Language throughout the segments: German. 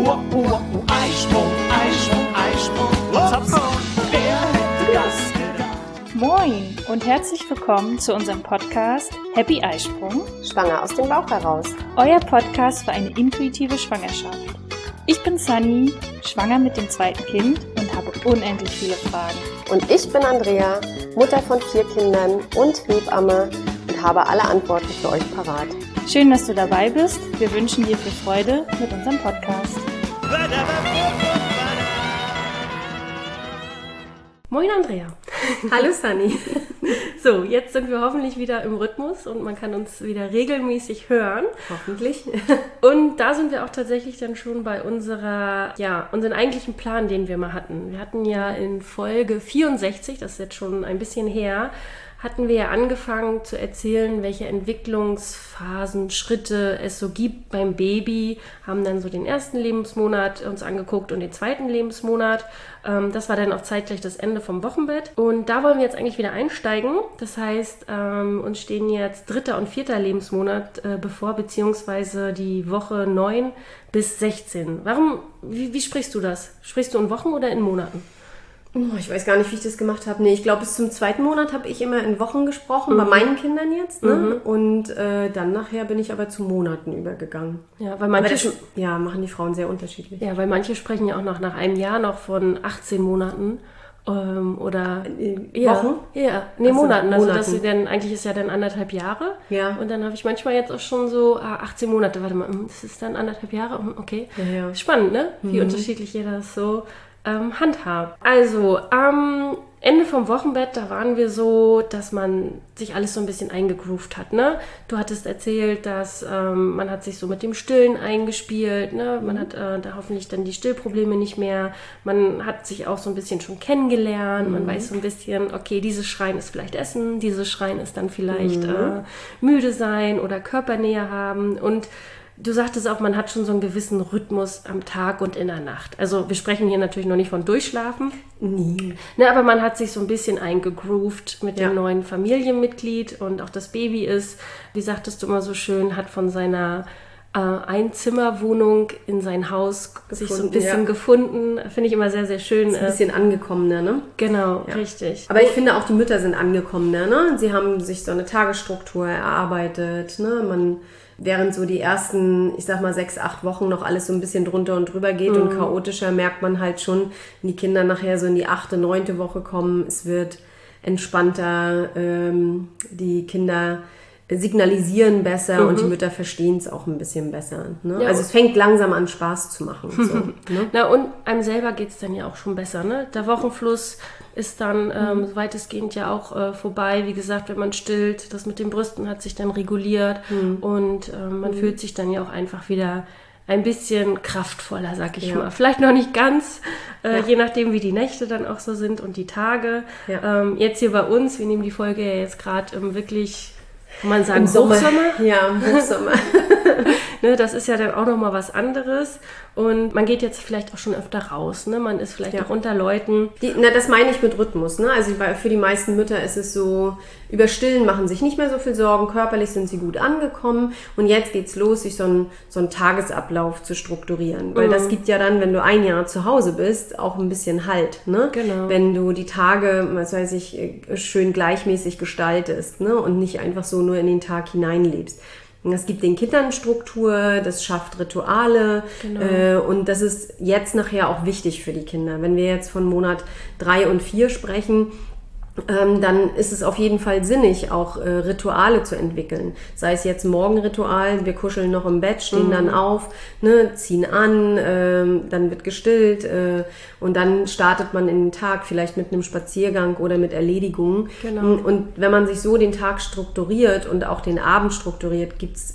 Eisprung, Eisprung, Eisprung. Zapfen, wer hätte das gedacht? Moin und herzlich willkommen zu unserem Podcast Happy Eisprung. Schwanger aus dem Bauch heraus. Euer Podcast für eine intuitive Schwangerschaft. Ich bin Sunny, schwanger mit dem zweiten Kind und habe unendlich viele Fragen. Und ich bin Andrea, Mutter von 4 Kindern und Hebamme und habe alle Antworten für euch parat. Schön, dass du dabei bist. Wir wünschen dir viel Freude mit unserem Podcast. Moin Andrea. Hallo Sunny. So, jetzt sind wir hoffentlich wieder im Rhythmus und man kann uns wieder regelmäßig hören. Hoffentlich. Und da sind wir auch tatsächlich dann schon bei unseren eigentlichen Plan, den wir mal hatten. Wir hatten ja in Folge 64, das ist jetzt schon ein bisschen her, hatten wir ja angefangen zu erzählen, welche Entwicklungsphasen, Schritte es so gibt beim Baby, haben dann so den ersten Lebensmonat uns angeguckt und den zweiten Lebensmonat. Das war dann auch zeitgleich das Ende vom Wochenbett. Und da wollen wir jetzt eigentlich wieder einsteigen. Das heißt, uns stehen jetzt 3. und 4. Lebensmonat bevor, beziehungsweise die Woche 9 bis 16. Wie sprichst du das? Sprichst du in Wochen oder in Monaten? Ich weiß gar nicht, wie ich das gemacht habe. Nee, ich glaube, bis zum 2. Monat habe ich immer in Wochen gesprochen, bei meinen Kindern jetzt. Ne? Und dann nachher bin ich aber zu Monaten übergegangen. Ja, weil manche machen die Frauen sehr unterschiedlich. Ja, weil manche sprechen ja auch noch nach einem Jahr noch von 18 Monaten. Oder Wochen? Ja, nee, Monaten. Also das ist dann, eigentlich ist ja dann 1,5 Jahre. Ja. Und dann habe ich manchmal jetzt auch schon so 18 Monate. Warte mal, das ist dann 1,5 Jahre? Okay. Ja. Spannend, ne? Wie unterschiedlich jeder das so handhabt. Also, am Ende vom Wochenbett, da waren wir so, dass man sich alles so ein bisschen eingegroovt hat, ne? Du hattest erzählt, dass man hat sich so mit dem Stillen eingespielt, ne? Man hat da hoffentlich dann die Stillprobleme nicht mehr. Man hat sich auch so ein bisschen schon kennengelernt. Man weiß so ein bisschen, okay, dieses Schreien ist vielleicht Essen, dieses Schreien ist dann vielleicht müde sein oder Körpernähe haben. Und du sagtest auch, man hat schon so einen gewissen Rhythmus am Tag und in der Nacht. Also wir sprechen hier natürlich noch nicht von Durchschlafen. Nie. Ne, aber man hat sich so ein bisschen eingegroovt mit dem neuen Familienmitglied und auch das Baby ist, wie sagtest du immer so schön, hat von seiner Einzimmerwohnung in sein Haus sich so ein bisschen gefunden. Finde ich immer sehr, sehr schön. Ist ein bisschen angekommener, ne? Genau, richtig. Aber ich finde auch, die Mütter sind angekommener, ne? Sie haben sich so eine Tagesstruktur erarbeitet, ne? Während so die ersten, 6, 8 Wochen noch alles so ein bisschen drunter und drüber geht und chaotischer, merkt man halt schon, wenn die Kinder nachher so in die 8., 9. Woche kommen, es wird entspannter, die Kinder signalisieren besser und die Mütter verstehen es auch ein bisschen besser. Ne? Ja, also es fängt langsam an Spaß zu machen. So, ne? Na und einem selber geht es dann ja auch schon besser. Ne? Der Wochenfluss ist dann weitestgehend ja auch vorbei. Wie gesagt, wenn man stillt, das mit den Brüsten hat sich dann reguliert und man fühlt sich dann ja auch einfach wieder ein bisschen kraftvoller, sag ich mal. Vielleicht noch nicht ganz, je nachdem wie die Nächte dann auch so sind und die Tage. Ja. Jetzt hier bei uns, wir nehmen die Folge ja jetzt gerade wirklich, kann man sagen, Hochsommer? Ja, im Hochsommer. Ne, das ist ja dann auch nochmal was anderes. Und man geht jetzt vielleicht auch schon öfter raus. Ne? Man ist vielleicht auch unter Leuten. Das meine ich mit Rhythmus. Ne? Also für die meisten Mütter ist es so, über Stillen machen sich nicht mehr so viel Sorgen. Körperlich sind sie gut angekommen. Und jetzt geht's los, sich so einen Tagesablauf zu strukturieren. Weil das gibt ja dann, wenn du 1 Jahr zu Hause bist, auch ein bisschen Halt. Ne? Genau. Wenn du die Tage, schön gleichmäßig gestaltest, ne? Und nicht einfach so nur in den Tag hineinlebst. Es gibt den Kindern Struktur, das schafft Rituale und das ist jetzt nachher auch wichtig für die Kinder. Wenn wir jetzt von Monat 3 und 4 sprechen, dann ist es auf jeden Fall sinnig, auch Rituale zu entwickeln. Sei es jetzt ein Morgenritual, wir kuscheln noch im Bett, stehen dann auf, ne, ziehen an, dann wird gestillt und dann startet man in den Tag vielleicht mit einem Spaziergang oder mit Erledigungen. Genau. Und wenn man sich so den Tag strukturiert und auch den Abend strukturiert, gibt's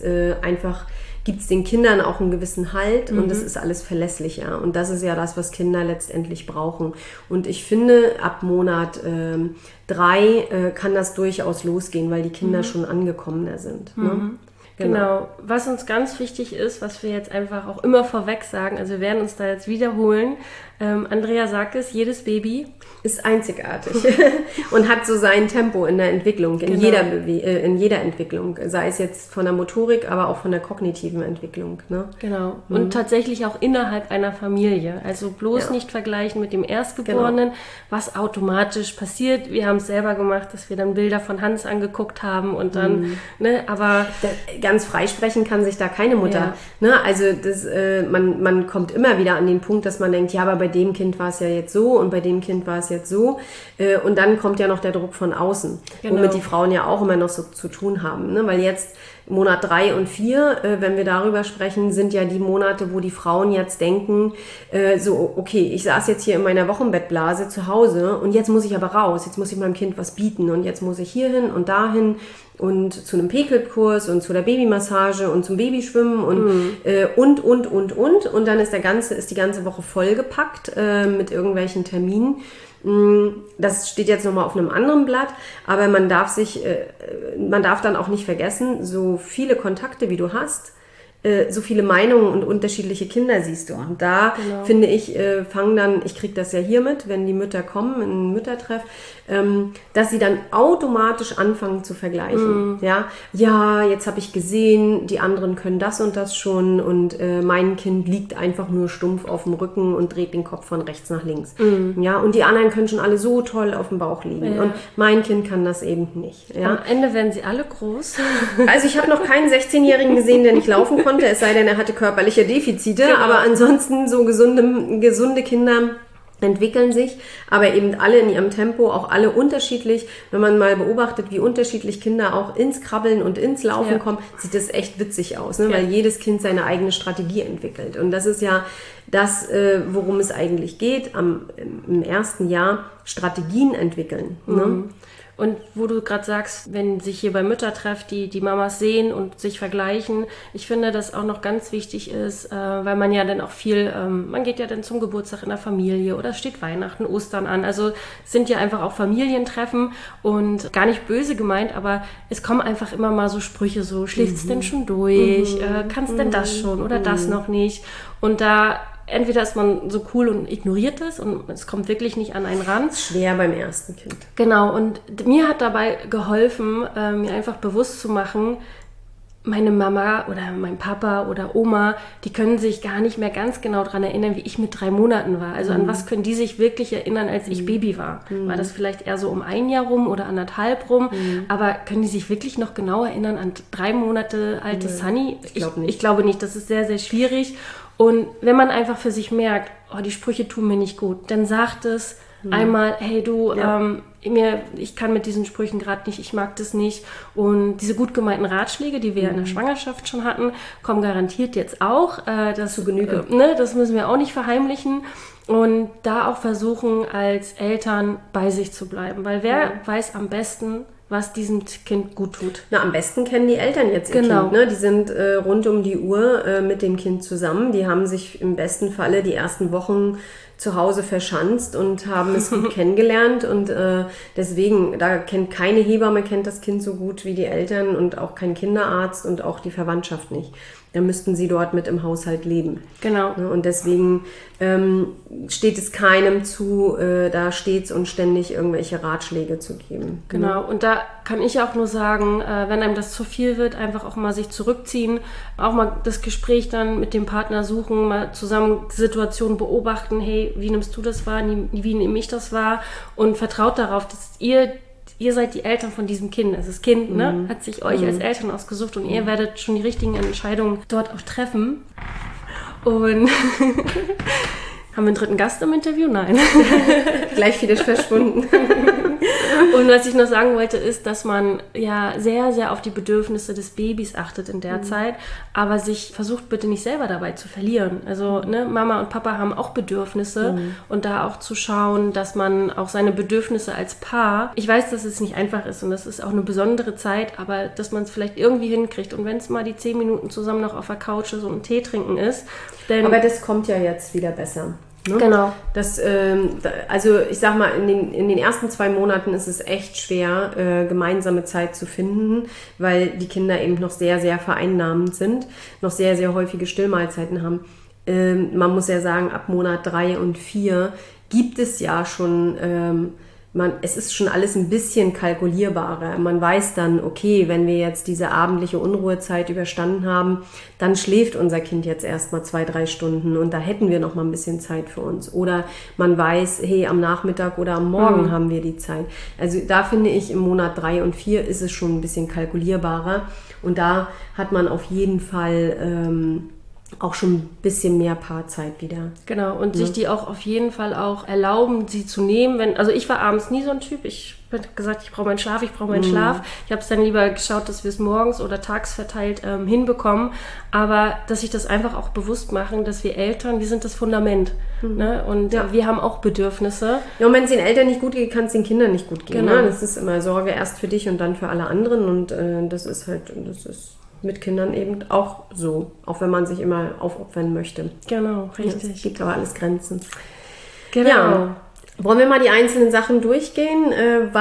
den Kindern auch einen gewissen Halt und das ist alles verlässlicher. Und das ist ja das, was Kinder letztendlich brauchen. Und ich finde, ab Monat 3 kann das durchaus losgehen, weil die Kinder schon angekommener sind. Ne? Genau. Was uns ganz wichtig ist, was wir jetzt einfach auch immer vorweg sagen, also wir werden uns da jetzt wiederholen. Andrea sagt es, jedes Baby ist einzigartig und hat so sein Tempo in der Entwicklung, in jeder Entwicklung, sei es jetzt von der Motorik, aber auch von der kognitiven Entwicklung. Ne? Genau. Und tatsächlich auch innerhalb einer Familie. Also bloß nicht vergleichen mit dem Erstgeborenen, was automatisch passiert. Wir haben es selber gemacht, dass wir dann Bilder von Hans angeguckt haben und dann, aber... Ganz freisprechen kann sich da keine Mutter. Ja. Ne? Also man kommt immer wieder an den Punkt, dass man denkt, ja, aber bei dem Kind war es ja jetzt so und bei dem Kind war es jetzt so. Und dann kommt ja noch der Druck von außen, womit die Frauen ja auch immer noch so zu tun haben. Ne? Weil jetzt Monat 3 und 4, wenn wir darüber sprechen, sind ja die Monate, wo die Frauen jetzt denken, okay, ich saß jetzt hier in meiner Wochenbettblase zu Hause und jetzt muss ich aber raus, jetzt muss ich meinem Kind was bieten und jetzt muss ich hierhin und dahin und zu einem P-Clip-Kurs und zu der Babymassage und zum Babyschwimmen und dann ist die ganze Woche vollgepackt mit irgendwelchen Terminen. Das steht jetzt nochmal auf einem anderen Blatt, aber man darf dann auch nicht vergessen, so viele Kontakte wie du hast, so viele Meinungen und unterschiedliche Kinder siehst du. Und da finde ich, ich kriege das ja hier mit, wenn die Mütter kommen in einen Müttertreff, dass sie dann automatisch anfangen zu vergleichen. Ja, jetzt habe ich gesehen, die anderen können das und das schon und mein Kind liegt einfach nur stumpf auf dem Rücken und dreht den Kopf von rechts nach links. Ja, und die anderen können schon alle so toll auf dem Bauch liegen. Und mein Kind kann das eben nicht. Ja? Am Ende werden sie alle groß. Also ich habe noch keinen 16-Jährigen gesehen, der nicht laufen konnte, es sei denn, er hatte körperliche Defizite, aber ansonsten so gesunde Kinder entwickeln sich, aber eben alle in ihrem Tempo, auch alle unterschiedlich. Wenn man mal beobachtet, wie unterschiedlich Kinder auch ins Krabbeln und ins Laufen kommen, sieht das echt witzig aus, ne? Weil jedes Kind seine eigene Strategie entwickelt. Und das ist ja das, worum es eigentlich geht, im ersten Jahr Strategien entwickeln. Ne? Und wo du gerade sagst, wenn sich hier bei Müttertreff die Mamas sehen und sich vergleichen, ich finde, dass auch noch ganz wichtig ist, weil man ja dann auch man geht ja dann zum Geburtstag in der Familie oder steht Weihnachten, Ostern an. Also es sind ja einfach auch Familientreffen und gar nicht böse gemeint, aber es kommen einfach immer mal so Sprüche, so schläft's denn schon durch, kannst denn das schon oder das noch nicht? Und da entweder ist man so cool und ignoriert es und es kommt wirklich nicht an einen ran. Schwer beim ersten Kind. Genau, und mir hat dabei geholfen, mir einfach bewusst zu machen, meine Mama oder mein Papa oder Oma, die können sich gar nicht mehr ganz genau daran erinnern, wie ich mit 3 Monaten war. Also an was können die sich wirklich erinnern, als ich Baby war? War das vielleicht eher so um 1 Jahr rum oder 1,5 rum? Aber können die sich wirklich noch genau erinnern an 3 Monate alte Sunny? Ich glaube nicht, das ist sehr, sehr schwierig. Und wenn man einfach für sich merkt, die Sprüche tun mir nicht gut, dann sagt es einmal, hey du, ich kann mit diesen Sprüchen gerade nicht, ich mag das nicht. Und diese gut gemeinten Ratschläge, die wir in der Schwangerschaft schon hatten, kommen garantiert jetzt auch. Das zu Genüge. Das müssen wir auch nicht verheimlichen. Und da auch versuchen, als Eltern bei sich zu bleiben. Weil wer weiß am besten, was diesem Kind gut tut. Na, am besten kennen die Eltern jetzt ihr Kind. Ne? Die sind rund um die Uhr mit dem Kind zusammen. Die haben sich im besten Falle die ersten Wochen zu Hause verschanzt und haben es gut kennengelernt. Und deswegen, da kennt keine Hebamme kennt das Kind so gut wie die Eltern und auch kein Kinderarzt und auch die Verwandtschaft nicht. Da müssten sie dort mit im Haushalt leben. Genau. Und deswegen steht es keinem zu, da stets und ständig irgendwelche Ratschläge zu geben. Genau. Und da kann ich auch nur sagen, wenn einem das zu viel wird, einfach auch mal sich zurückziehen, auch mal das Gespräch dann mit dem Partner suchen, mal zusammen die Situation beobachten, hey, wie nimmst du das wahr, wie nehme ich das wahr und vertraut darauf, dass ihr seid die Eltern von diesem Kind. Also das Kind hat sich euch als Eltern ausgesucht und ihr werdet schon die richtigen Entscheidungen dort auch treffen. Und haben wir einen dritten Gast im Interview? Nein. Gleich wieder verschwunden. Und was ich noch sagen wollte, ist, dass man ja sehr, sehr auf die Bedürfnisse des Babys achtet in der Zeit, aber sich versucht bitte nicht selber dabei zu verlieren. Also Mama und Papa haben auch Bedürfnisse und da auch zu schauen, dass man auch seine Bedürfnisse als Paar, ich weiß, dass es nicht einfach ist und das ist auch eine besondere Zeit, aber dass man es vielleicht irgendwie hinkriegt und wenn es mal die 10 Minuten zusammen noch auf der Couch so einen Tee trinken ist. Aber das kommt ja jetzt wieder besser. Ne? Genau. Also ich sag mal, in den ersten 2 Monaten ist es echt schwer, gemeinsame Zeit zu finden, weil die Kinder eben noch sehr, sehr vereinnahmend sind, noch sehr, sehr häufige Stillmahlzeiten haben. Man muss ja sagen, ab Monat 3 und 4 gibt es ja schon... es ist schon alles ein bisschen kalkulierbarer. Man weiß dann, okay, wenn wir jetzt diese abendliche Unruhezeit überstanden haben, dann schläft unser Kind jetzt erstmal 2-3 Stunden und da hätten wir noch mal ein bisschen Zeit für uns. Oder man weiß, hey, am Nachmittag oder am Morgen haben wir die Zeit. Also da finde ich, im Monat 3 und 4 ist es schon ein bisschen kalkulierbarer und da hat man auf jeden Fall... auch schon ein bisschen mehr Paarzeit wieder. Genau, und sich die auch auf jeden Fall auch erlauben, sie zu nehmen. Also ich war abends nie so ein Typ. Ich habe gesagt, ich brauche meinen Schlaf. Ich habe es dann lieber geschaut, dass wir es morgens oder tags verteilt hinbekommen. Aber dass sich das einfach auch bewusst machen, dass wir Eltern, wir sind das Fundament. Ne? Und wir haben auch Bedürfnisse. Ja, und wenn es den Eltern nicht gut geht, kann es den Kindern nicht gut gehen. Genau. Ne? Das ist immer Sorge erst für dich und dann für alle anderen. Und das ist mit Kindern eben auch so, auch wenn man sich immer aufopfern möchte. Genau, richtig. Es gibt aber alles Grenzen. Genau. Ja. Wollen wir mal die einzelnen Sachen durchgehen,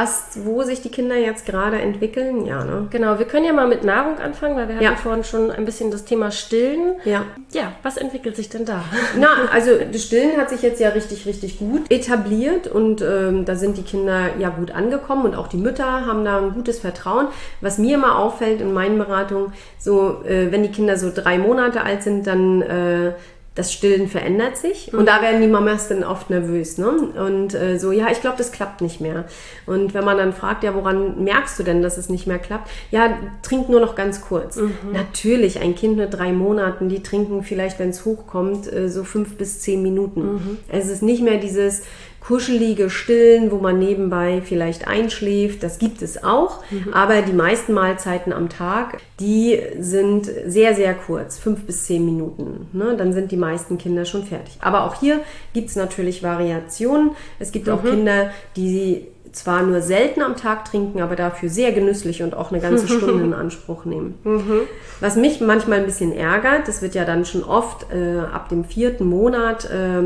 wo sich die Kinder jetzt gerade entwickeln? Ja, ne? Genau, wir können ja mal mit Nahrung anfangen, weil wir hatten vorhin schon ein bisschen das Thema Stillen. Ja. Ja, was entwickelt sich denn da? Also das Stillen hat sich jetzt ja richtig, richtig gut etabliert und da sind die Kinder ja gut angekommen und auch die Mütter haben da ein gutes Vertrauen. Was mir immer auffällt in meinen Beratungen, so wenn die Kinder so 3 Monate alt sind, dann das Stillen verändert sich und da werden die Mamas dann oft nervös, ne? Und ich glaube, das klappt nicht mehr. Und wenn man dann fragt, ja, woran merkst du denn, dass es nicht mehr klappt? Ja, trink nur noch ganz kurz. Natürlich, ein Kind mit 3 Monaten, die trinken vielleicht, wenn es hochkommt, so 5 bis 10 Minuten. Es ist nicht mehr dieses kuschelige Stillen, wo man nebenbei vielleicht einschläft, das gibt es auch, aber die meisten Mahlzeiten am Tag, die sind sehr, sehr kurz, 5 bis 10 Minuten, ne? Dann sind die meisten Kinder schon fertig. Aber auch hier gibt es natürlich Variationen. Es gibt auch Kinder, die zwar nur selten am Tag trinken, aber dafür sehr genüsslich und auch eine ganze Stunde in Anspruch nehmen. Was mich manchmal ein bisschen ärgert, das wird ja dann schon oft ab dem 4. Monat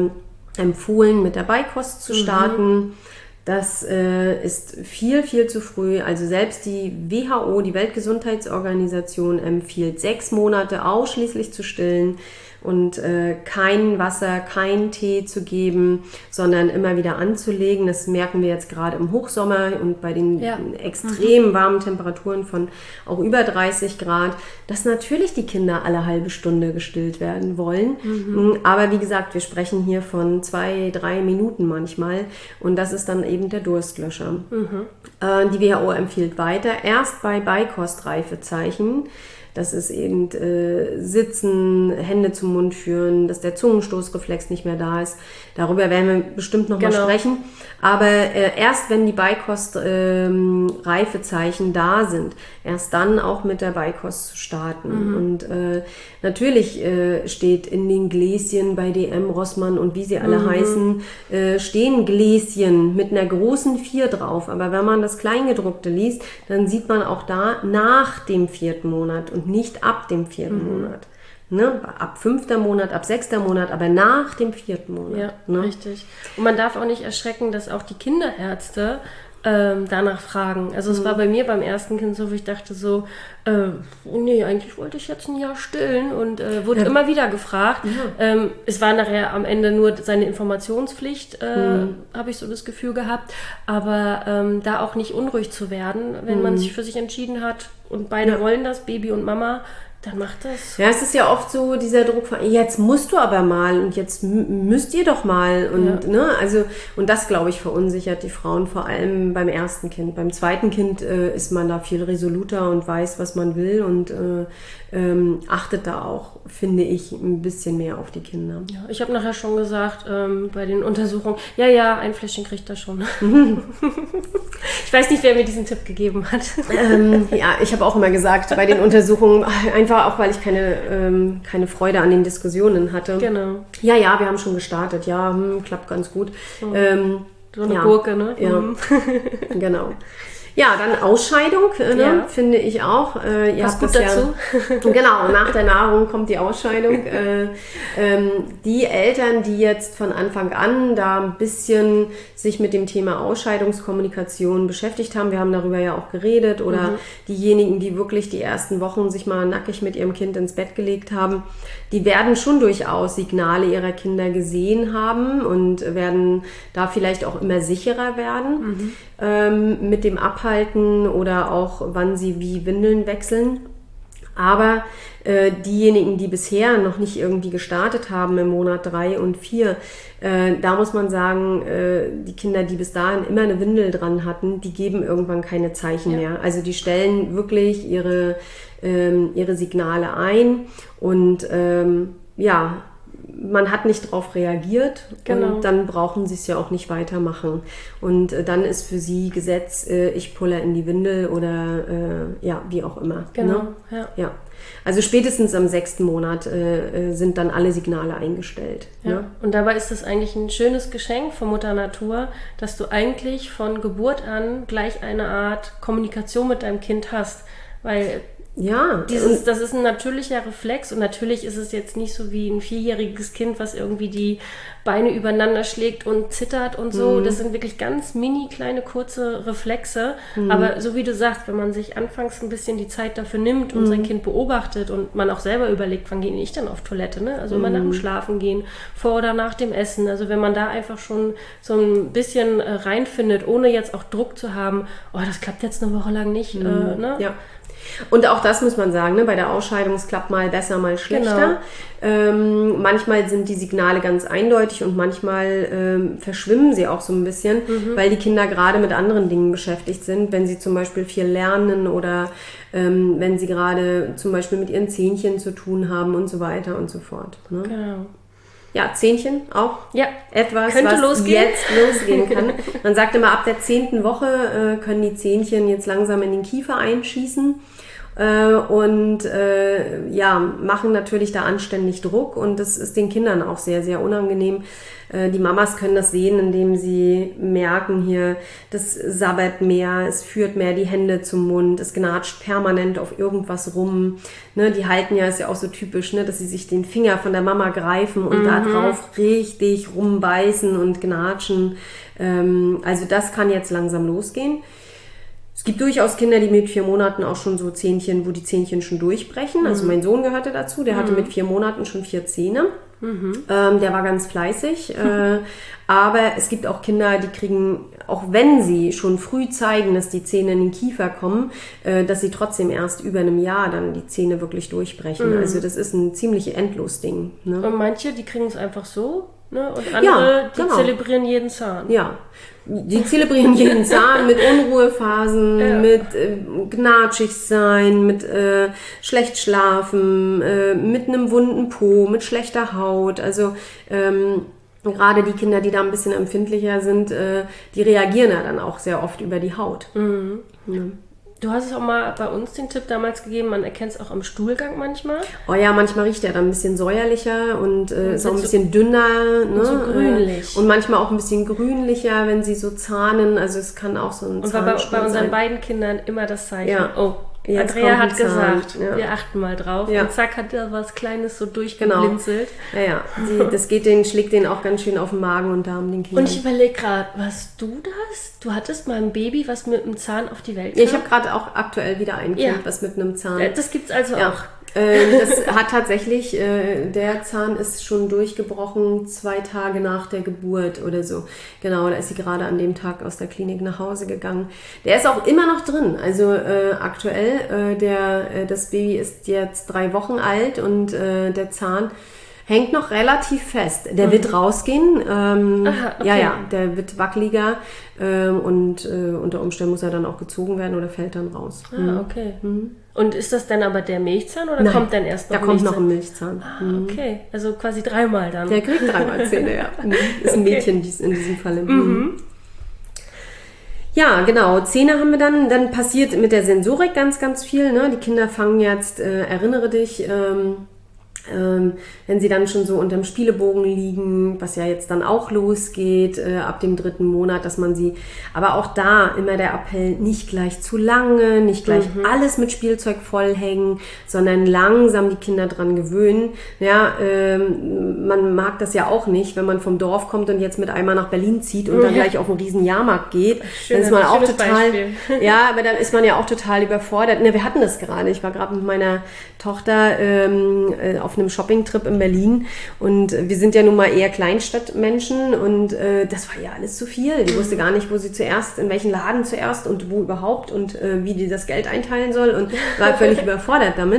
empfohlen, mit der Beikost zu starten. Das ist viel, viel zu früh. Also selbst die WHO, die Weltgesundheitsorganisation, empfiehlt 6 Monate ausschließlich zu stillen und kein Wasser, kein Tee zu geben, sondern immer wieder anzulegen. Das merken wir jetzt gerade im Hochsommer und bei den extrem warmen Temperaturen von auch über 30 Grad, dass natürlich die Kinder alle halbe Stunde gestillt werden wollen. Aber wie gesagt, wir sprechen hier von 2-3 Minuten manchmal und das ist dann eben der Durstlöscher. Die WHO empfiehlt weiter, erst bei Beikostreifezeichen. Das ist eben Sitzen, Hände zum Mund führen, dass der Zungenstoßreflex nicht mehr da ist. Darüber werden wir bestimmt noch mal sprechen. Aber erst wenn die Beikost-Reifezeichen da sind, erst dann auch mit der Beikost zu starten. Und natürlich steht in den Gläschen bei DM, Rossmann und wie sie alle heißen, stehen Gläschen mit einer großen 4 drauf. Aber wenn man das Kleingedruckte liest, dann sieht man auch da nach dem 4. Monat und nicht ab dem 4. Monat. Ne? Ab 5. Monat, ab 6. Monat, aber nach dem 4. Monat. Ja, ne? Richtig. Und man darf auch nicht erschrecken, dass auch die Kinderärzte danach fragen. Also es war bei mir beim ersten Kind so, wo ich dachte so, nee, eigentlich wollte ich jetzt ein Jahr stillen und wurde immer wieder gefragt. Es war nachher am Ende nur seine Informationspflicht, habe ich so das Gefühl gehabt, aber da auch nicht unruhig zu werden, wenn man sich für sich entschieden hat und beide wollen das, Baby und Mama, dann macht das. Ja, es ist ja oft so dieser Druck von, jetzt musst du aber mal und jetzt müsst ihr doch mal und ne, also und das, glaube ich, verunsichert die Frauen vor allem beim ersten Kind. Beim zweiten Kind ist man da viel resoluter und weiß, was man will und achtet da auch, finde ich, ein bisschen mehr auf die Kinder. Ja, ich habe nachher schon gesagt, bei den Untersuchungen, ja, ein Fläschchen kriegt er schon. Ich weiß nicht, wer mir diesen Tipp gegeben hat. Ja, ich habe auch immer gesagt, bei den Untersuchungen, einfach auch, weil ich keine Freude an den Diskussionen hatte. Genau. Ja, wir haben schon gestartet. Ja, klappt ganz gut. So eine Gurke, ne? Ja, genau. Ja, dann Ausscheidung, finde ich auch. Ihr habt gut dazu. Genau, nach der Nahrung kommt die Ausscheidung. Die Eltern, die jetzt von Anfang an da ein bisschen sich mit dem Thema Ausscheidungskommunikation beschäftigt haben, wir haben darüber ja auch geredet, oder diejenigen, die wirklich die ersten Wochen sich mal nackig mit ihrem Kind ins Bett gelegt haben, die werden schon durchaus Signale ihrer Kinder gesehen haben und werden da vielleicht auch immer sicherer werden mit dem Abhalten oder auch wann sie wie Windeln wechseln. Aber diejenigen, die bisher noch nicht irgendwie gestartet haben im Monat 3 und 4, da muss man sagen, die Kinder, die bis dahin immer eine Windel dran hatten, die geben irgendwann keine Zeichen mehr. Also die stellen wirklich ihre Signale ein und man hat nicht darauf reagiert, und dann brauchen sie es ja auch nicht weitermachen. Und dann ist für sie Gesetz, ich pulle in die Windel oder wie auch immer. Genau, ne? Ja. Also spätestens am 6. Monat sind dann alle Signale eingestellt. Ja. Ne? Und dabei ist es eigentlich ein schönes Geschenk von Mutter Natur, dass du eigentlich von Geburt an gleich eine Art Kommunikation mit deinem Kind hast, weil das ist ein natürlicher Reflex, und natürlich ist es jetzt nicht so wie ein 4-jähriges Kind, was irgendwie die Beine übereinander schlägt und zittert und so. Das sind wirklich ganz mini kleine kurze Reflexe. Aber so wie du sagst, wenn man sich anfangs ein bisschen die Zeit dafür nimmt und sein Kind beobachtet und man auch selber überlegt, wann gehe ich dann auf Toilette, ne? Also immer nach dem Schlafen gehen, vor oder nach dem Essen. Also wenn man da einfach schon so ein bisschen reinfindet, ohne jetzt auch Druck zu haben, das klappt jetzt eine Woche lang nicht, ne? Ja. Und auch das muss man sagen, ne? Bei der Ausscheidung, es klappt mal besser, mal schlechter. Genau. Manchmal sind die Signale ganz eindeutig und manchmal verschwimmen sie auch so ein bisschen, weil die Kinder gerade mit anderen Dingen beschäftigt sind, wenn sie zum Beispiel viel lernen oder wenn sie gerade zum Beispiel mit ihren Zähnchen zu tun haben und so weiter und so fort. Ne? Genau. Ja, Zähnchen auch. Ja, etwas, könnte was jetzt losgehen kann. Man sagt immer, ab der 10. Woche können die Zähnchen jetzt langsam in den Kiefer einschießen und machen natürlich da anständig Druck, und das ist den Kindern auch sehr, sehr unangenehm. Die Mamas können das sehen, indem sie merken hier, das sabbert mehr, es führt mehr die Hände zum Mund, es gnatscht permanent auf irgendwas rum. Ne, die halten ja, ist ja auch so typisch, ne, dass sie sich den Finger von der Mama greifen und da drauf richtig rumbeißen und gnatschen. Also das kann jetzt langsam losgehen. Es gibt durchaus Kinder, die mit 4 Monaten auch schon so Zähnchen, wo die Zähnchen schon durchbrechen. Also mein Sohn gehörte dazu, der hatte mit 4 Monaten schon 4 Zähne. Der war ganz fleißig. Aber es gibt auch Kinder, die kriegen, auch wenn sie schon früh zeigen, dass die Zähne in den Kiefer kommen, dass sie trotzdem erst über einem Jahr dann die Zähne wirklich durchbrechen. Also das ist ein ziemlich Endlos-Ding. Ne? Und manche, die kriegen es einfach so. Ne? Und andere, die zelebrieren jeden Zahn. Ja, die zelebrieren jeden Zahn mit Unruhephasen, mit gnatschig sein, mit schlecht schlafen, mit einem wunden Po, mit schlechter Haut. Also gerade die Kinder, die da ein bisschen empfindlicher sind, die reagieren ja dann auch sehr oft über die Haut. Ja. Du hast es auch mal bei uns den Tipp damals gegeben, man erkennt es auch am Stuhlgang manchmal. Oh ja, manchmal riecht er dann ein bisschen säuerlicher und ist auch ein bisschen dünner. Ne? Und so grünlich. Und manchmal auch ein bisschen grünlicher, wenn sie so zahnen. Also es kann auch so ein Zahnstuhl sein. Und war bei unseren beiden Kindern immer das Zeichen. Ja. Jetzt Andrea hat gesagt, wir achten mal drauf. Und zack, hat da was Kleines so durchgeblinzelt. Genau. Ja. Das schlägt denen auch ganz schön auf den Magen und Darm, den Kindern. Und ich überlege gerade, was du das? Du hattest mal ein Baby, was mit einem Zahn auf die Welt kam? Ja, ich habe gerade auch aktuell wieder ein Kind, was mit einem Zahn... Das gibt's also auch. Das hat tatsächlich, der Zahn ist schon durchgebrochen 2 Tage nach der Geburt oder so. Genau, da ist sie gerade an dem Tag aus der Klinik nach Hause gegangen. Der ist auch immer noch drin. Also aktuell, das Baby ist jetzt 3 Wochen alt und der Zahn hängt noch relativ fest. Der wird rausgehen. Aha, okay. Ja, der wird wackeliger und unter Umständen muss er dann auch gezogen werden oder fällt dann raus. Okay. Und ist das dann aber der Milchzahn oder kommt dann erst noch ein Milchzahn? Da kommt noch ein Milchzahn. Okay. Also quasi 3-mal dann. Der kriegt 3-mal Zähne, ja. Ist ein Mädchen in diesem Falle. Ja, genau. Zähne haben wir dann. Dann passiert mit der Sensorik ganz, ganz viel. Ne? Die Kinder fangen jetzt, erinnere dich, wenn sie dann schon so unterm Spielebogen liegen, was ja jetzt dann auch losgeht ab dem 3. Monat, dass man sie, aber auch da immer der Appell, nicht gleich zu lange, nicht gleich alles mit Spielzeug vollhängen, sondern langsam die Kinder dran gewöhnen. Ja, man mag das ja auch nicht, wenn man vom Dorf kommt und jetzt mit einmal nach Berlin zieht und dann gleich auf einen riesen Jahrmarkt geht. Dann ist man auch total, ja, aber dann ist man ja auch total überfordert. Ne, wir hatten das gerade. Ich war gerade mit meiner Tochter auf einem Shoppingtrip in Berlin und wir sind ja nun mal eher Kleinstadtmenschen und das war ja alles zu viel. Die wusste gar nicht, wo sie zuerst, in welchen Laden zuerst und wo überhaupt und wie die das Geld einteilen soll und war völlig überfordert damit.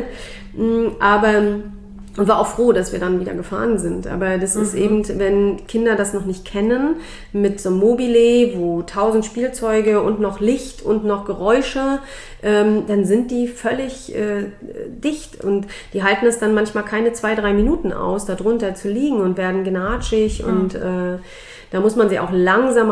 Und war auch froh, dass wir dann wieder gefahren sind. Aber das ist eben, wenn Kinder das noch nicht kennen, mit so einem Mobile, wo 1000 Spielzeuge und noch Licht und noch Geräusche, dann sind die völlig dicht. Und die halten es dann manchmal keine 2-3 Minuten aus, da drunter zu liegen und werden gnatschig. Und da muss man sie auch langsam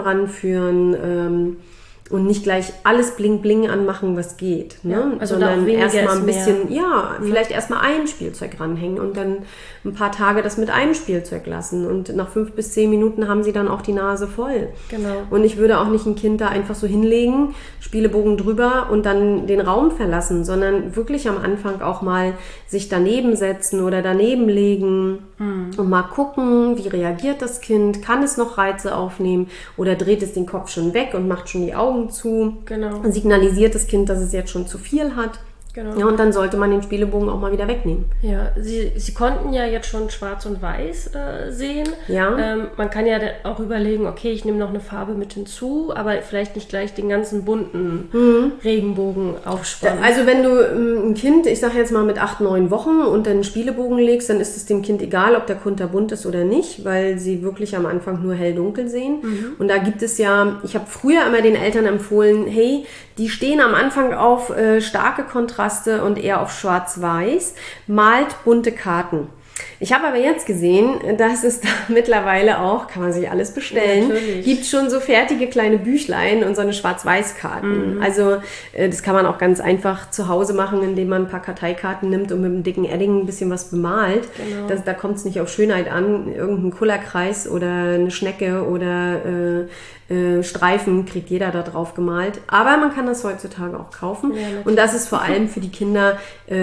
ranführen. Und nicht gleich alles Bling-Bling anmachen, was geht. Ne? Ja, also sondern erstmal ein bisschen, vielleicht erstmal ein Spielzeug ranhängen und dann ein paar Tage das mit einem Spielzeug lassen. Und nach 5 bis 10 Minuten haben sie dann auch die Nase voll. Genau. Und ich würde auch nicht ein Kind da einfach so hinlegen, Spielebogen drüber und dann den Raum verlassen, sondern wirklich am Anfang auch mal sich daneben setzen oder daneben legen und mal gucken, wie reagiert das Kind, kann es noch Reize aufnehmen oder dreht es den Kopf schon weg und macht schon die Augen zu, und signalisiert das Kind, dass es jetzt schon zu viel hat. Genau. Ja, und dann sollte man den Spielebogen auch mal wieder wegnehmen. Ja, Sie konnten ja jetzt schon schwarz und weiß sehen. Ja. Man kann ja auch überlegen, okay, ich nehme noch eine Farbe mit hinzu, aber vielleicht nicht gleich den ganzen bunten Regenbogen aufspannen. Also wenn du ein Kind, ich sage jetzt mal mit 8, 9 Wochen unter einen Spielebogen legst, dann ist es dem Kind egal, ob der kunterbunt ist oder nicht, weil sie wirklich am Anfang nur hell-dunkel sehen. Und da gibt es ja, ich habe früher immer den Eltern empfohlen, hey, die stehen am Anfang auf starke Kontraste und eher auf schwarz-weiß, malt bunte Karten. Ich habe aber jetzt gesehen, dass es da mittlerweile auch, kann man sich alles bestellen, gibt schon so fertige kleine Büchlein und so eine Schwarz-Weiß-Karten. Also das kann man auch ganz einfach zu Hause machen, indem man ein paar Karteikarten nimmt und mit einem dicken Edding ein bisschen was bemalt. Genau. Da kommt es nicht auf Schönheit an, irgendein Kullerkreis oder eine Schnecke oder Streifen kriegt jeder da drauf gemalt. Aber man kann das heutzutage auch kaufen. Ja, und das ist vor allem für die Kinder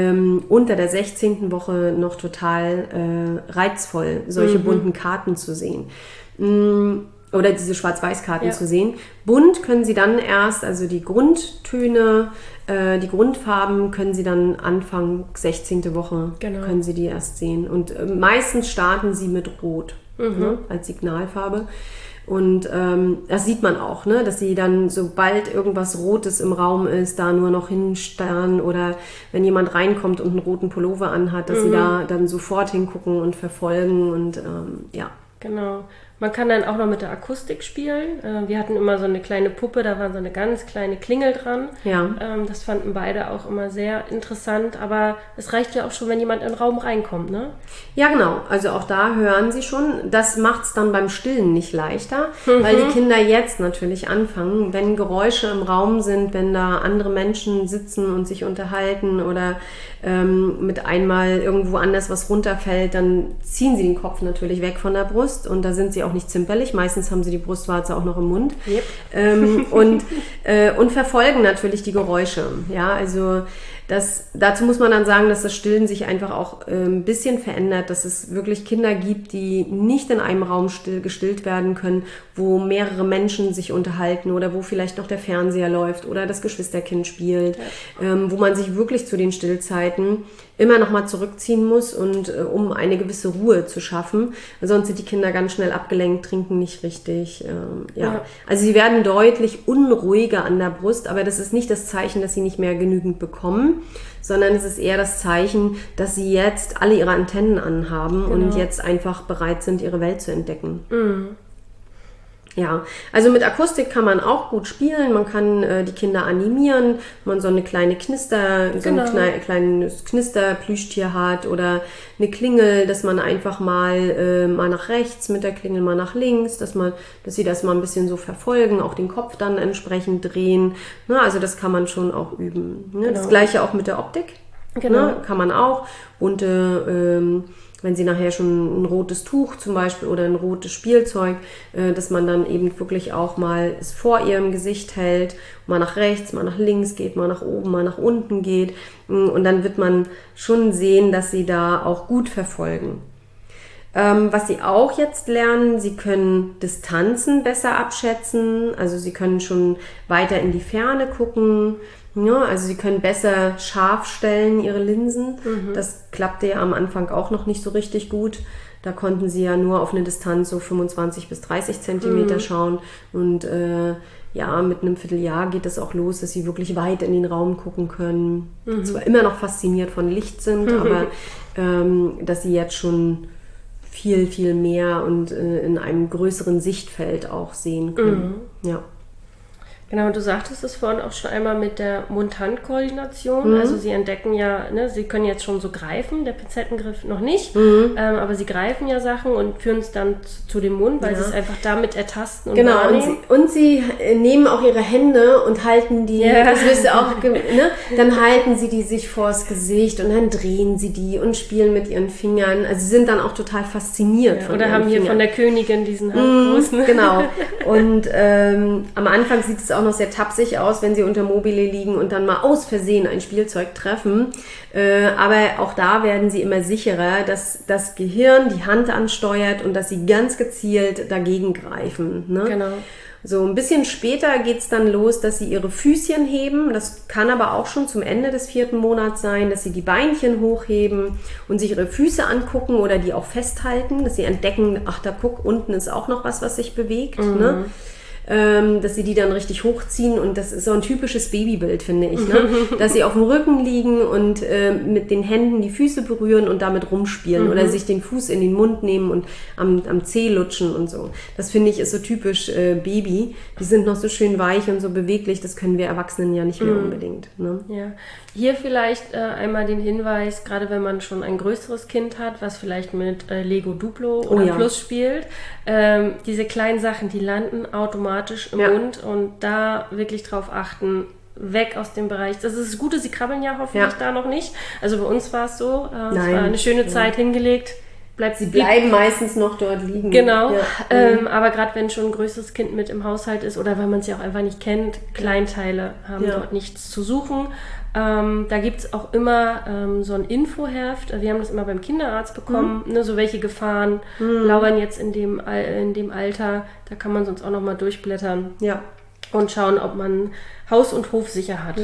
unter der 16. Woche noch total reizvoll, solche bunten Karten zu sehen. Oder diese Schwarz-Weiß-Karten zu sehen. Bunt können sie dann erst, also die Grundtöne, die Grundfarben können sie dann Anfang 16. Woche, können sie die erst sehen. Und meistens starten sie mit Rot als Signalfarbe. Und das sieht man auch, ne? Dass sie dann, sobald irgendwas Rotes im Raum ist, da nur noch hinstarren oder wenn jemand reinkommt und einen roten Pullover anhat, dass sie da dann sofort hingucken und verfolgen und Genau. Man kann dann auch noch mit der Akustik spielen. Wir hatten immer so eine kleine Puppe, da war so eine ganz kleine Klingel dran. Ja. Das fanden beide auch immer sehr interessant, aber es reicht ja auch schon, wenn jemand in den Raum reinkommt, ne? Ja, genau. Also auch da hören sie schon. Das macht es dann beim Stillen nicht leichter, weil die Kinder jetzt natürlich anfangen, wenn Geräusche im Raum sind, wenn da andere Menschen sitzen und sich unterhalten oder mit einmal irgendwo anders was runterfällt, dann ziehen sie den Kopf natürlich weg von der Brust und da sind sie auch nicht zimperlich. Meistens haben sie die Brustwarze auch noch im Mund. Yep. Und verfolgen natürlich die Geräusche. Ja, also dazu muss man dann sagen, dass das Stillen sich einfach auch ein bisschen verändert, dass es wirklich Kinder gibt, die nicht in einem Raum gestillt werden können, wo mehrere Menschen sich unterhalten oder wo vielleicht noch der Fernseher läuft oder das Geschwisterkind spielt, wo man sich wirklich zu den Stillzeiten immer noch mal zurückziehen muss und um eine gewisse Ruhe zu schaffen. Sonst sind die Kinder ganz schnell abgelenkt, trinken nicht richtig. Also sie werden deutlich unruhiger an der Brust, aber das ist nicht das Zeichen, dass sie nicht mehr genügend bekommen, sondern es ist eher das Zeichen, dass sie jetzt alle ihre Antennen anhaben und jetzt einfach bereit sind, ihre Welt zu entdecken. Ja, also mit Akustik kann man auch gut spielen. Man kann die Kinder animieren, wenn man so eine kleine so ein kleines Knister-Plüschtier hat oder eine Klingel, dass man einfach mal nach rechts mit der Klingel, mal nach links, dass sie das mal ein bisschen so verfolgen, auch den Kopf dann entsprechend drehen. Na, also das kann man schon auch üben. Ne? Das Gleiche auch mit der Optik. Genau. Ne? Kann man auch. Bunte, wenn sie nachher schon ein rotes Tuch zum Beispiel oder ein rotes Spielzeug, dass man dann eben wirklich auch mal es vor ihrem Gesicht hält, mal nach rechts, mal nach links geht, mal nach oben, mal nach unten geht. Und dann wird man schon sehen, dass sie da auch gut verfolgen. Was sie auch jetzt lernen, sie können Distanzen besser abschätzen, also sie können schon weiter in die Ferne gucken, ja, also sie können besser scharf stellen, ihre Linsen. Das klappte ja am Anfang auch noch nicht so richtig gut. Da konnten sie ja nur auf eine Distanz so 25 bis 30 Zentimeter schauen und ja, mit einem Vierteljahr geht es auch los, dass sie wirklich weit in den Raum gucken können. Zwar immer noch fasziniert von Licht sind, aber dass sie jetzt schon viel, viel mehr und in einem größeren Sichtfeld auch sehen können. Ja. Genau, du sagtest es vorhin auch schon einmal mit der Mund-Hand-Koordination. Also sie entdecken ja, ne, sie können jetzt schon so greifen, der Pinzettengriff noch nicht, aber sie greifen ja Sachen und führen es dann zu dem Mund, weil sie es einfach damit ertasten und wahrnehmen. Und sie nehmen auch ihre Hände und halten die, das wirst du auch, ne, dann halten sie die sich vors Gesicht und dann drehen sie die und spielen mit ihren Fingern. Also sie sind dann auch total fasziniert von oder haben hier von der Königin diesen handgroßen. Genau. Und am Anfang sieht es auch noch sehr tapsig aus, wenn sie unter Mobile liegen und dann mal aus Versehen ein Spielzeug treffen. Aber auch da werden sie immer sicherer, dass das Gehirn die Hand ansteuert und dass sie ganz gezielt dagegen greifen. Ne? Genau. So ein bisschen später geht's dann los, dass sie ihre Füßchen heben. Das kann aber auch schon zum Ende des 4. Monats sein, dass sie die Beinchen hochheben und sich ihre Füße angucken oder die auch festhalten, dass sie entdecken, ach da guck, unten ist auch noch was sich bewegt. Ne? Dass sie die dann richtig hochziehen und das ist so ein typisches Babybild, finde ich, ne? Dass sie auf dem Rücken liegen und mit den Händen die Füße berühren und damit rumspielen oder sich den Fuß in den Mund nehmen und am Zeh lutschen und so. Das finde ich ist so typisch Baby. Die sind noch so schön weich und so beweglich, das können wir Erwachsenen ja nicht mehr unbedingt. Ne? Ja. Hier vielleicht einmal den Hinweis, gerade wenn man schon ein größeres Kind hat, was vielleicht mit Lego Duplo oder Plus spielt, diese kleinen Sachen, die landen automatisch im Mund und da wirklich drauf achten, weg aus dem Bereich. Das ist das Gute, sie krabbeln ja hoffentlich da noch nicht. Also bei uns war es so, es war eine schöne Zeit hingelegt. Sie bleiben meistens noch dort liegen. Genau, aber gerade wenn schon ein größeres Kind mit im Haushalt ist oder weil man es ja auch einfach nicht kennt, Kleinteile haben dort nichts zu suchen. Da gibt es auch immer so ein Infoheft. Wir haben das immer beim Kinderarzt bekommen. Ne, so welche Gefahren lauern jetzt in dem Alter. Da kann man sonst auch noch mal durchblättern und schauen, ob man Haus und Hof sicher hat.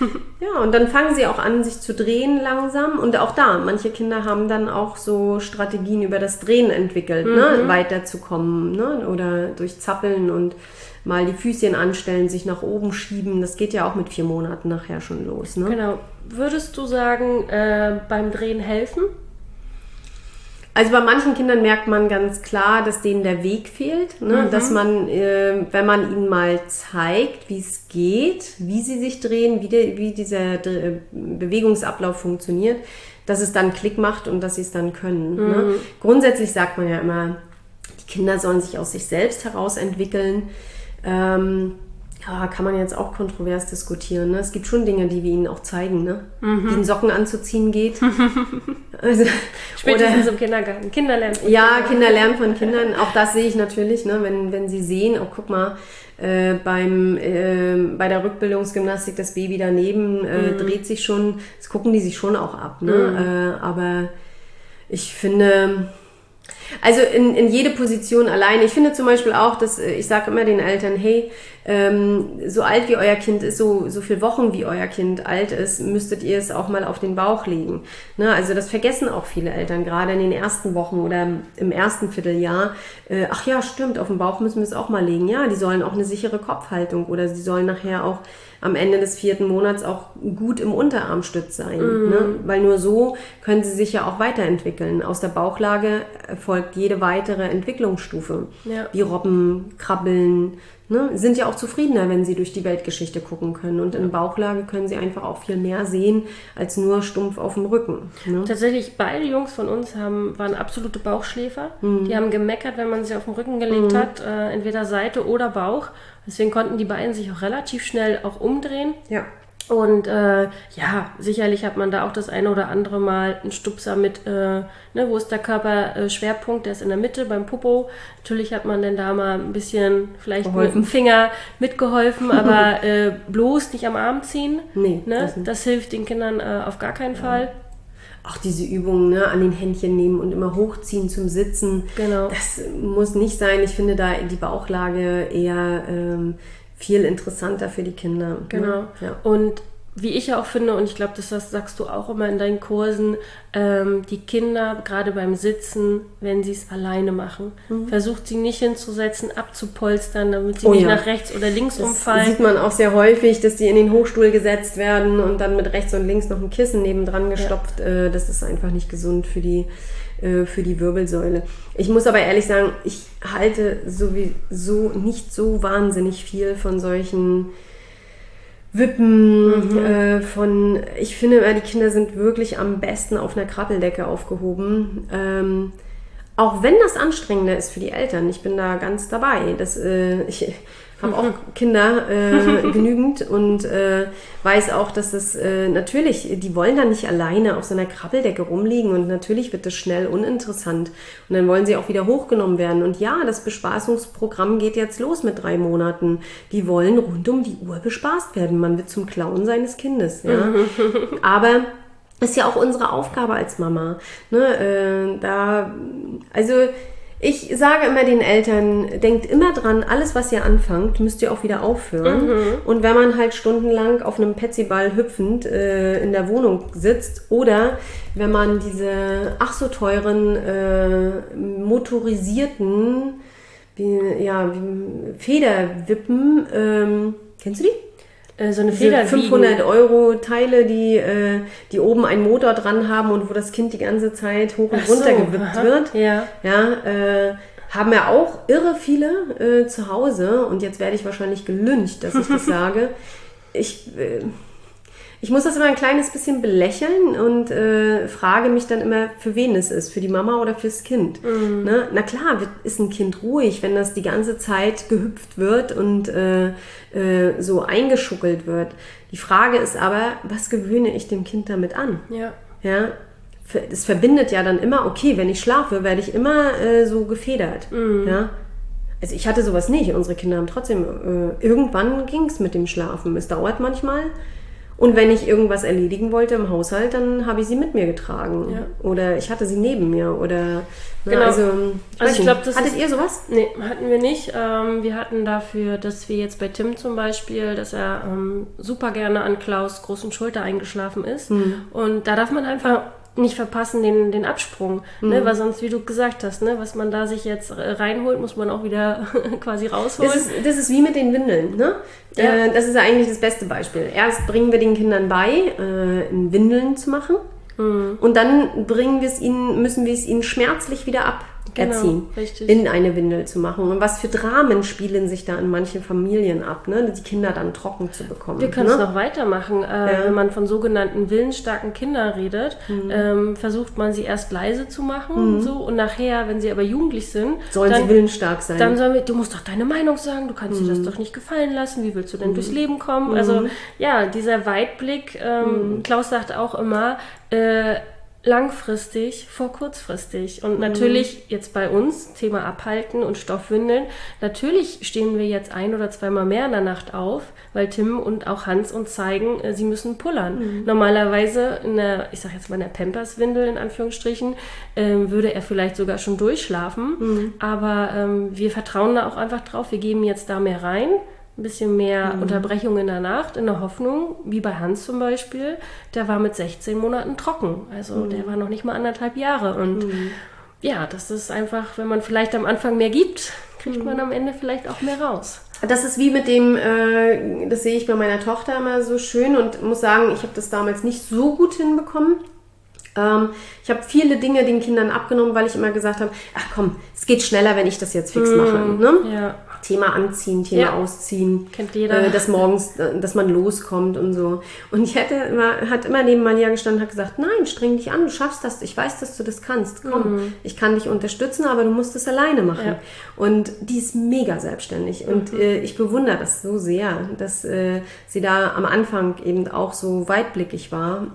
Ja, und dann fangen sie auch an, sich zu drehen langsam. Und auch da, manche Kinder haben dann auch so Strategien über das Drehen entwickelt, ne, weiterzukommen, ne, oder durch Zappeln und mal die Füßchen anstellen, sich nach oben schieben. Das geht ja auch mit 4 Monaten nachher schon los. Ne? Genau. Würdest du sagen, beim Drehen helfen? Also bei manchen Kindern merkt man ganz klar, dass denen der Weg fehlt. Ne? Dass man, wenn man ihnen mal zeigt, wie es geht, wie sie sich drehen, wie dieser Bewegungsablauf funktioniert, dass es dann Klick macht und dass sie es dann können. Ne? Grundsätzlich sagt man ja immer, die Kinder sollen sich aus sich selbst heraus entwickeln. Kann man jetzt auch kontrovers diskutieren. Ne? Es gibt schon Dinge, die wir ihnen auch zeigen, ne? Wie ein Socken anzuziehen geht. Also, spätestens im Kindergarten. Kinder lernen von Kindern. Ja, Kinder lernen von Kindern. Auch das sehe ich natürlich, ne? Wenn sie sehen, oh guck mal, bei der Rückbildungsgymnastik das Baby daneben dreht sich schon, das gucken die sich schon auch ab. Ne? Aber ich finde... Also in jede Position alleine. Ich finde zum Beispiel auch, dass ich sage immer den Eltern, hey, so alt wie euer Kind ist, so viel Wochen wie euer Kind alt ist, müsstet ihr es auch mal auf den Bauch legen. Ne? Also das vergessen auch viele Eltern, gerade in den ersten Wochen oder im ersten Vierteljahr. Ach ja, stimmt, auf den Bauch müssen wir es auch mal legen. Ja, die sollen auch eine sichere Kopfhaltung oder sie sollen nachher auch am Ende des 4. Monats auch gut im Unterarmstütz sein. Ne? Weil nur so können sie sich ja auch weiterentwickeln. Aus der Bauchlage folgt jede weitere Entwicklungsstufe. Ja. Wie Robben, Krabbeln, ne? Sind ja auch zufriedener, wenn sie durch die Weltgeschichte gucken können. Und in Bauchlage können sie einfach auch viel mehr sehen, als nur stumpf auf dem Rücken. Ne? Tatsächlich, beide Jungs von uns waren absolute Bauchschläfer. Die haben gemeckert, wenn man sie auf den Rücken gelegt hat, entweder Seite oder Bauch. Deswegen konnten die beiden sich auch relativ schnell auch umdrehen. Ja. Und sicherlich hat man da auch das eine oder andere Mal einen Stupser mit, wo ist der Körperschwerpunkt, der ist in der Mitte beim Popo. Natürlich hat man dann da mal ein bisschen vielleicht mit dem Finger mitgeholfen, aber bloß nicht am Arm ziehen. Nee, das hilft den Kindern auf gar keinen Fall. Auch diese Übungen, an den Händchen nehmen und immer hochziehen zum Sitzen. Genau. Das muss nicht sein. Ich finde da die Bauchlage eher viel interessanter für die Kinder. Genau. Ne? Ja. Und wie ich ja auch finde, und ich glaube, das sagst du auch immer in deinen Kursen, die Kinder, gerade beim Sitzen, wenn sie es alleine machen, versucht sie nicht hinzusetzen, abzupolstern, damit sie nicht nach rechts oder links umfallen. Das sieht man auch sehr häufig, dass die in den Hochstuhl gesetzt werden und dann mit rechts und links noch ein Kissen nebendran gestopft. Ja. Das ist einfach nicht gesund für die Wirbelsäule. Ich muss aber ehrlich sagen, ich halte sowieso nicht so wahnsinnig viel von solchen Wippen, ich finde, die Kinder sind wirklich am besten auf einer Krabbeldecke aufgehoben. Auch wenn das anstrengender ist für die Eltern. Ich bin da ganz dabei. Ich habe auch Kinder genügend und weiß auch, dass das natürlich, die wollen da nicht alleine auf so einer Krabbeldecke rumliegen und natürlich wird das schnell uninteressant und dann wollen sie auch wieder hochgenommen werden. Und ja, das Bespaßungsprogramm geht jetzt los mit 3 Monaten. Die wollen rund um die Uhr bespaßt werden. Man wird zum Clown seines Kindes. Ja? Aber das ist ja auch unsere Aufgabe als Mama. Ne? Ich sage immer den Eltern, denkt immer dran, alles, was ihr anfangt, müsst ihr auch wieder aufhören. Und wenn man halt stundenlang auf einem Petsyball hüpfend in der Wohnung sitzt oder wenn man diese ach so teuren motorisierten Federwippen, kennst du die? So eine Feder 500 € Teile, die oben einen Motor dran haben und wo das Kind die ganze Zeit hoch und runter gewippt wird. Ja. Haben ja auch irre viele zu Hause und jetzt werde ich wahrscheinlich gelyncht, dass ich das sage. Ich muss das immer ein kleines bisschen belächeln und frage mich dann immer, für wen es ist, für die Mama oder fürs Kind. Ne? Na klar, ist ein Kind ruhig, wenn das die ganze Zeit gehüpft wird und so eingeschuckelt wird. Die Frage ist aber, was gewöhne ich dem Kind damit an? Ja? Das verbindet ja dann immer, okay, wenn ich schlafe, werde ich immer so gefedert. Ja? Also ich hatte sowas nicht. Unsere Kinder haben trotzdem, irgendwann ging es mit dem Schlafen. Es dauert manchmal. Und wenn ich irgendwas erledigen wollte im Haushalt, dann habe ich sie mit mir getragen. Ja. Oder ich hatte sie neben mir. Oder genau. Also ich glaube, hattet ihr sowas? Nee, hatten wir nicht. Wir hatten dafür, dass wir jetzt bei Tim zum Beispiel, dass er super gerne an Klaus' großen Schulter eingeschlafen ist. Und da darf man einfach nicht verpassen, den Absprung, ne? Weil sonst, wie du gesagt hast, ne? Was man da sich jetzt reinholt, muss man auch wieder quasi rausholen. Das ist wie mit den Windeln, ne? Ja. Das ist ja eigentlich das beste Beispiel. Erst bringen wir den Kindern bei, in Windeln zu machen und dann müssen wir es ihnen schmerzlich wieder aberziehen, in eine Windel zu machen. Und was für Dramen spielen sich da in manchen Familien ab, ne? Die Kinder dann trocken zu bekommen. Wir können es noch weitermachen. Wenn man von sogenannten willensstarken Kindern redet, versucht man sie erst leise zu machen so, und nachher, wenn sie aber jugendlich sind, sollen sie willensstark sein. Dann sollen wir, du musst doch deine Meinung sagen, du kannst dir das doch nicht gefallen lassen, wie willst du denn durchs Leben kommen? Also ja, dieser Weitblick, Klaus sagt auch immer, langfristig vor kurzfristig. Und natürlich jetzt bei uns, Thema Abhalten und Stoffwindeln, natürlich stehen wir jetzt 1 oder 2 Mal mehr in der Nacht auf, weil Tim und auch Hans uns zeigen, sie müssen pullern. Normalerweise ich sag jetzt mal in der Pampers-Windel in Anführungsstrichen, würde er vielleicht sogar schon durchschlafen. Aber wir vertrauen da auch einfach drauf, wir geben jetzt da mehr rein. Ein bisschen mehr Unterbrechung in der Nacht, in der Hoffnung, wie bei Hans zum Beispiel, der war mit 16 Monaten trocken. Also der war noch nicht mal 1,5 Jahre. Und ja, das ist einfach, wenn man vielleicht am Anfang mehr gibt, kriegt man am Ende vielleicht auch mehr raus. Das ist wie mit dem, das sehe ich bei meiner Tochter immer so schön und muss sagen, ich habe das damals nicht so gut hinbekommen. Ich habe viele Dinge den Kindern abgenommen, weil ich immer gesagt habe, ach komm, es geht schneller, wenn ich das jetzt fix mache. Ne? Ja. Thema Anziehen, Thema Ausziehen. Kennt jeder. Dass man loskommt und so. Und ich hat immer neben Malia gestanden und hat gesagt, nein, streng dich an, du schaffst das, ich weiß, dass du das kannst. Komm, ich kann dich unterstützen, aber du musst es alleine machen. Ja. Und die ist mega selbstständig. Und ich bewundere das so sehr, dass sie da am Anfang eben auch so weitblickig war.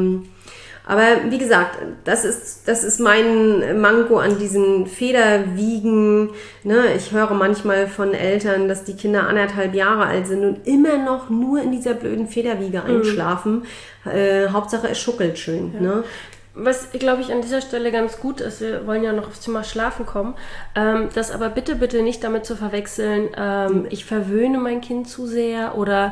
Aber wie gesagt, das ist mein Manko an diesen Federwiegen. Ne? Ich höre manchmal von Eltern, dass die Kinder 1,5 Jahre alt sind und immer noch nur in dieser blöden Federwiege einschlafen. Hauptsache es schuckelt schön. Ja. Ne? Was, glaube ich, an dieser Stelle ganz gut ist, wir wollen ja noch aufs Thema Schlafen kommen, das aber bitte nicht damit zu verwechseln, ich verwöhne mein Kind zu sehr oder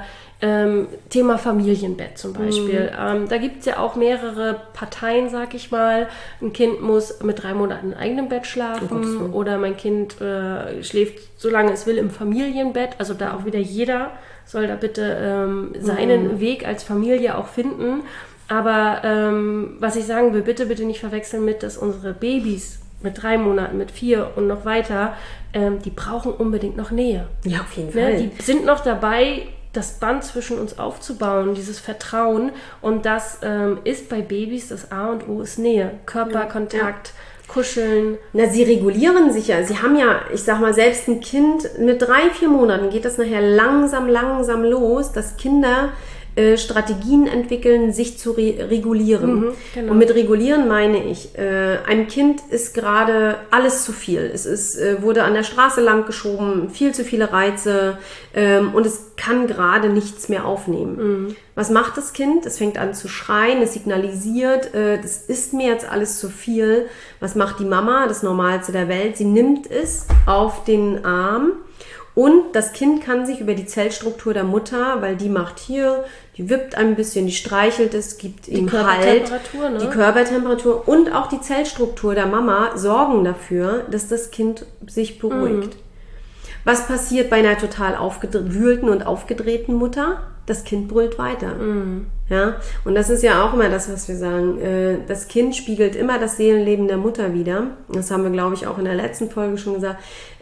Thema Familienbett zum Beispiel. Da gibt es ja auch mehrere Parteien, sag ich mal. Ein Kind muss mit 3 Monaten in eigenem Bett schlafen oder mein Kind schläft, solange es will, im Familienbett. Also da auch wieder jeder soll da bitte seinen Weg als Familie auch finden. Aber was ich sagen will, bitte nicht verwechseln mit, dass unsere Babys mit 3 Monaten, mit 4 und noch weiter, die brauchen unbedingt noch Nähe. Ja, auf jeden Fall. Die sind noch dabei, das Band zwischen uns aufzubauen, dieses Vertrauen. Und das ist bei Babys das A und O ist Nähe. Körperkontakt, Kuscheln. Na, sie regulieren sich ja. Sie haben ja, ich sag mal, selbst ein Kind mit 3-4 Monaten geht das nachher langsam los, dass Kinder Strategien entwickeln, sich zu regulieren. Genau. Und mit regulieren meine ich, einem Kind ist gerade alles zu viel. Es wurde an der Straße lang geschoben, viel zu viele Reize und es kann gerade nichts mehr aufnehmen. Was macht das Kind? Es fängt an zu schreien, es signalisiert, das ist mir jetzt alles zu viel. Was macht die Mama? Das Normalste der Welt. Sie nimmt es auf den Arm. Und das Kind kann sich über die Zellstruktur der Mutter, weil die macht hier, die wippt ein bisschen, die streichelt es, gibt ihm Halt. Die Körpertemperatur und auch die Zellstruktur der Mama sorgen dafür, dass das Kind sich beruhigt. Was passiert bei einer total aufgewühlten und aufgedrehten Mutter? Das Kind brüllt weiter. Ja? Und das ist ja auch immer das, was wir sagen. Das Kind spiegelt immer das Seelenleben der Mutter wider. Das haben wir, glaube ich, auch in der letzten Folge schon gesagt.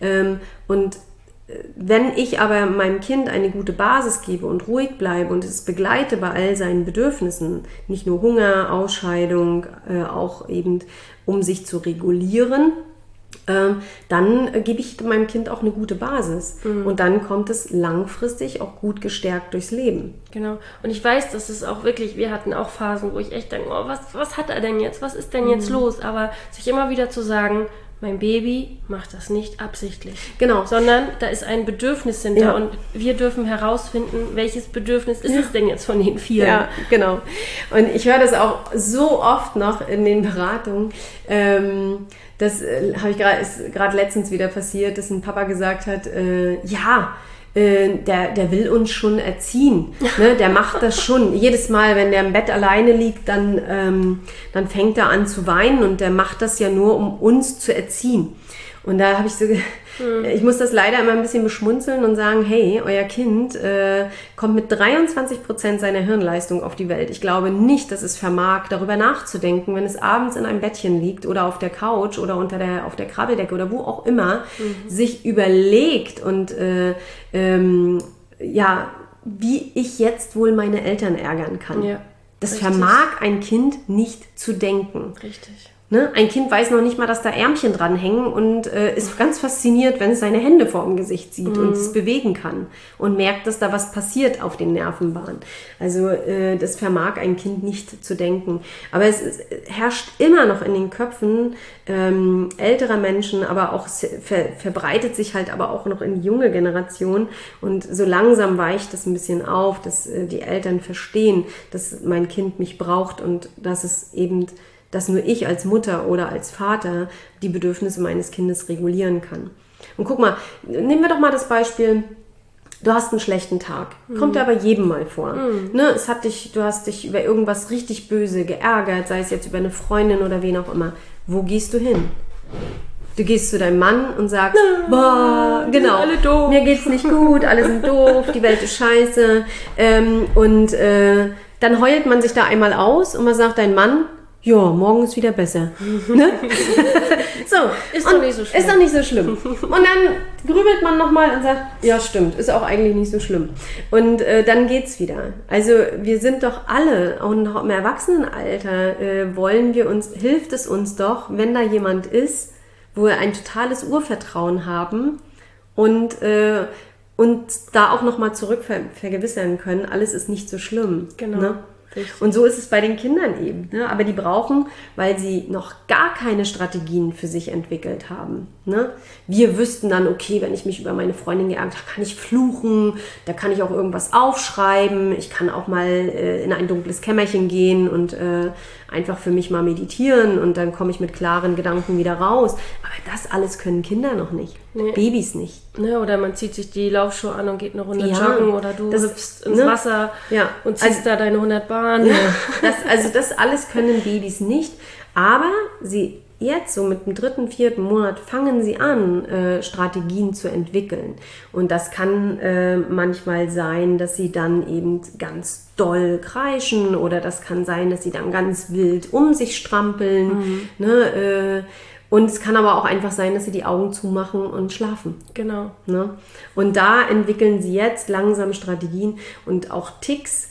Und wenn ich aber meinem Kind eine gute Basis gebe und ruhig bleibe und es begleite bei all seinen Bedürfnissen, nicht nur Hunger, Ausscheidung, auch eben um sich zu regulieren, dann gebe ich meinem Kind auch eine gute Basis. Und dann kommt es langfristig auch gut gestärkt durchs Leben. Genau. Und ich weiß, dass es auch wirklich, wir hatten auch Phasen, wo ich echt denke, oh, was hat er denn jetzt? Was ist denn jetzt los? Aber sich immer wieder zu sagen, mein Baby macht das nicht absichtlich. Genau. Sondern da ist ein Bedürfnis hinter und wir dürfen herausfinden, welches Bedürfnis ist es denn jetzt von den 4? Ja, genau. Und ich höre das auch so oft noch in den Beratungen. Das ist gerade letztens wieder passiert, dass ein Papa gesagt hat, der will uns schon erziehen, ne? Der macht das schon. Jedes Mal, wenn der im Bett alleine liegt, dann fängt er an zu weinen und der macht das ja nur, um uns zu erziehen. Und da habe ich so, ich muss das leider immer ein bisschen beschmunzeln und sagen, hey, euer Kind kommt mit 23% seiner Hirnleistung auf die Welt. Ich glaube nicht, dass es vermag, darüber nachzudenken, wenn es abends in einem Bettchen liegt oder auf der Couch oder auf der Krabbeldecke oder wo auch immer, sich überlegt und wie ich jetzt wohl meine Eltern ärgern kann. Ja, das richtig. Vermag ein Kind nicht zu denken. Richtig. Ne? Ein Kind weiß noch nicht mal, dass da Ärmchen dran hängen und ist ganz fasziniert, wenn es seine Hände vor dem Gesicht sieht und es bewegen kann und merkt, dass da was passiert auf den Nervenbahnen. Also das vermag ein Kind nicht zu denken. Aber es herrscht immer noch in den Köpfen älterer Menschen, aber auch verbreitet sich halt aber auch noch in die junge Generation. Und so langsam weicht das ein bisschen auf, dass die Eltern verstehen, dass mein Kind mich braucht und dass nur ich als Mutter oder als Vater die Bedürfnisse meines Kindes regulieren kann. Und guck mal, nehmen wir doch mal das Beispiel, du hast einen schlechten Tag. Kommt aber jedem mal vor. Ne, du hast dich über irgendwas richtig böse geärgert, sei es jetzt über eine Freundin oder wen auch immer. Wo gehst du hin? Du gehst zu deinem Mann und sagst, boah, genau, alle doof. Mir geht's nicht gut, alle sind doof, die Welt ist scheiße. Dann heult man sich da einmal aus und man sagt, dein Mann, ja, morgen ist wieder besser. Ne? So, ist doch nicht so schlimm. Ist doch nicht so schlimm. Und dann grübelt man nochmal und sagt, ja stimmt, ist auch eigentlich nicht so schlimm. Und dann geht's wieder. Also wir sind doch alle, auch im Erwachsenenalter, hilft es uns doch, wenn da jemand ist, wo wir ein totales Urvertrauen haben und da auch nochmal zurück vergewissern können, alles ist nicht so schlimm. Genau. Ne? Und so ist es bei den Kindern eben. Ne? Aber die brauchen, weil sie noch gar keine Strategien für sich entwickelt haben. Ne? Wir wüssten dann, okay, wenn ich mich über meine Freundin geärgert habe, kann ich fluchen, da kann ich auch irgendwas aufschreiben, ich kann auch mal in ein dunkles Kämmerchen gehen und einfach für mich mal meditieren und dann komme ich mit klaren Gedanken wieder raus. Aber das alles können Kinder noch nicht. Nee. Babys nicht. Ne, oder man zieht sich die Laufschuhe an und geht eine Runde joggen oder du hüpfst ins Wasser und ziehst da deine 100 Bahnen. Ja, das alles können Babys nicht, aber sie jetzt so mit dem 3., 4. Monat fangen sie an, Strategien zu entwickeln. Und das kann manchmal sein, dass sie dann eben ganz doll kreischen oder das kann sein, dass sie dann ganz wild um sich strampeln. Ne? Und es kann aber auch einfach sein, dass sie die Augen zumachen und schlafen. Genau. Ne? Und da entwickeln sie jetzt langsam Strategien und auch Ticks,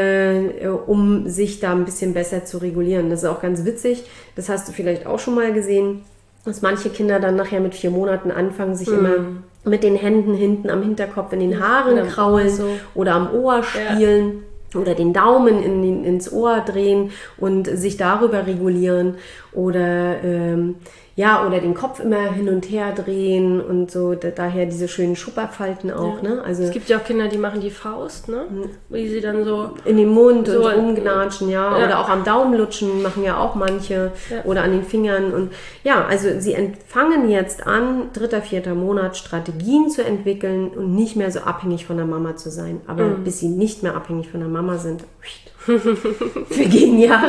um sich da ein bisschen besser zu regulieren. Das ist auch ganz witzig. Das hast du vielleicht auch schon mal gesehen, dass manche Kinder dann nachher mit 4 Monaten anfangen, sich immer mit den Händen hinten am Hinterkopf in den Haaren kraulen oder am Ohr spielen. Oder den Daumen ins Ohr drehen und sich darüber regulieren oder oder den Kopf immer hin und her drehen und so, daher diese schönen Schupperfalten auch. Ne? Also es gibt ja auch Kinder, die machen die Faust, ne? Wie sie dann so in den Mund so und rumgnatschen, oder auch am Daumen lutschen machen ja auch manche oder an den Fingern und also sie fangen jetzt an, 3., 4. Monat Strategien zu entwickeln und nicht mehr so abhängig von der Mama zu sein, aber bis sie nicht mehr abhängig von der Mama sind, vergehen Jahre.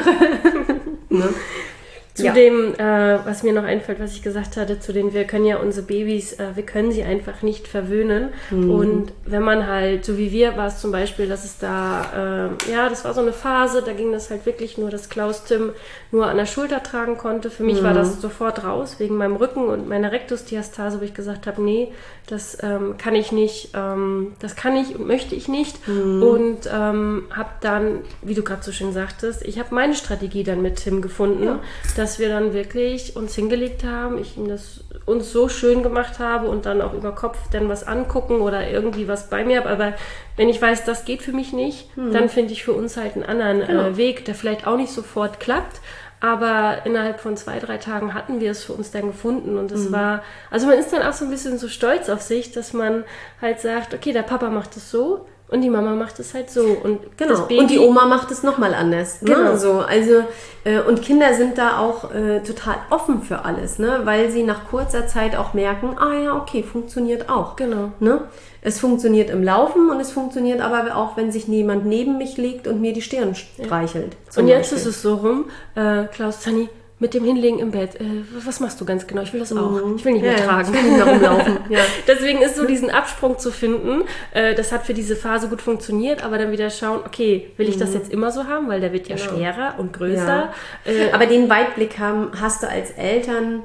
Ne? Zu dem, was mir noch einfällt, was ich gesagt hatte, wir können ja unsere Babys, wir können sie einfach nicht verwöhnen. Und wenn man halt, so wie wir, war es zum Beispiel, dass es da, das war so eine Phase, da ging das halt wirklich nur, dass Klaus Tim nur an der Schulter tragen konnte. Für mich war das sofort raus, wegen meinem Rücken und meiner Rektusdiastase, wo ich gesagt habe, nee, das kann ich nicht, das kann ich und möchte ich nicht. Und habe dann, wie du gerade so schön sagtest, ich habe meine Strategie dann mit Tim gefunden, dass wir dann wirklich uns hingelegt haben, ich ihm das uns so schön gemacht habe und dann auch über Kopf dann was angucken oder irgendwie was bei mir habe. Aber wenn ich weiß, das geht für mich nicht, dann finde ich für uns halt einen anderen Weg, der vielleicht auch nicht sofort klappt. Aber innerhalb von 2, 3 Tagen hatten wir es für uns dann gefunden. Und es war, also man ist dann auch so ein bisschen so stolz auf sich, dass man halt sagt, okay, der Papa macht es so. Und die Mama macht es halt so. Und das Baby, und die Oma macht es nochmal anders. Ne? Genau. So, also, und Kinder sind da auch total offen für alles, ne? Weil sie nach kurzer Zeit auch merken, okay, funktioniert auch. Genau. Ne? Es funktioniert im Laufen und es funktioniert aber auch, wenn sich jemand neben mich legt und mir die Stirn streichelt. Und jetzt ist es so rum, Klaus, Zanni, mit dem Hinlegen im Bett, was machst du ganz genau? Ich will das auch. Ich will nicht mehr tragen. Ich will nicht mehr rumlaufen. Deswegen ist so diesen Absprung zu finden, das hat für diese Phase gut funktioniert, aber dann wieder schauen, okay, will ich das jetzt immer so haben? Weil der wird ja schwerer und größer. Aber den Weitblick hast du als Eltern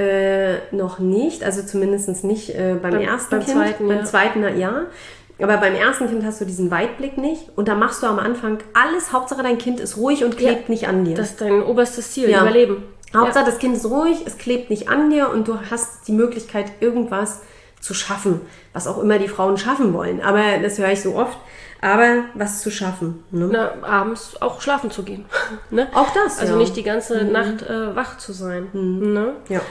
noch nicht, also zumindest nicht beim ersten Kind. Beim zweiten, ja. Aber beim ersten Kind hast du diesen Weitblick nicht und da machst du am Anfang alles, Hauptsache dein Kind ist ruhig und klebt nicht an dir. Das ist dein oberstes Ziel, Überleben. Hauptsache das Kind ist ruhig, es klebt nicht an dir und du hast die Möglichkeit, irgendwas zu schaffen, was auch immer die Frauen schaffen wollen. Aber das höre ich so oft. Aber was zu schaffen. Ne? Na, abends auch schlafen zu gehen. Ne? Auch das, Also nicht die ganze Nacht wach zu sein. Ne? Ja.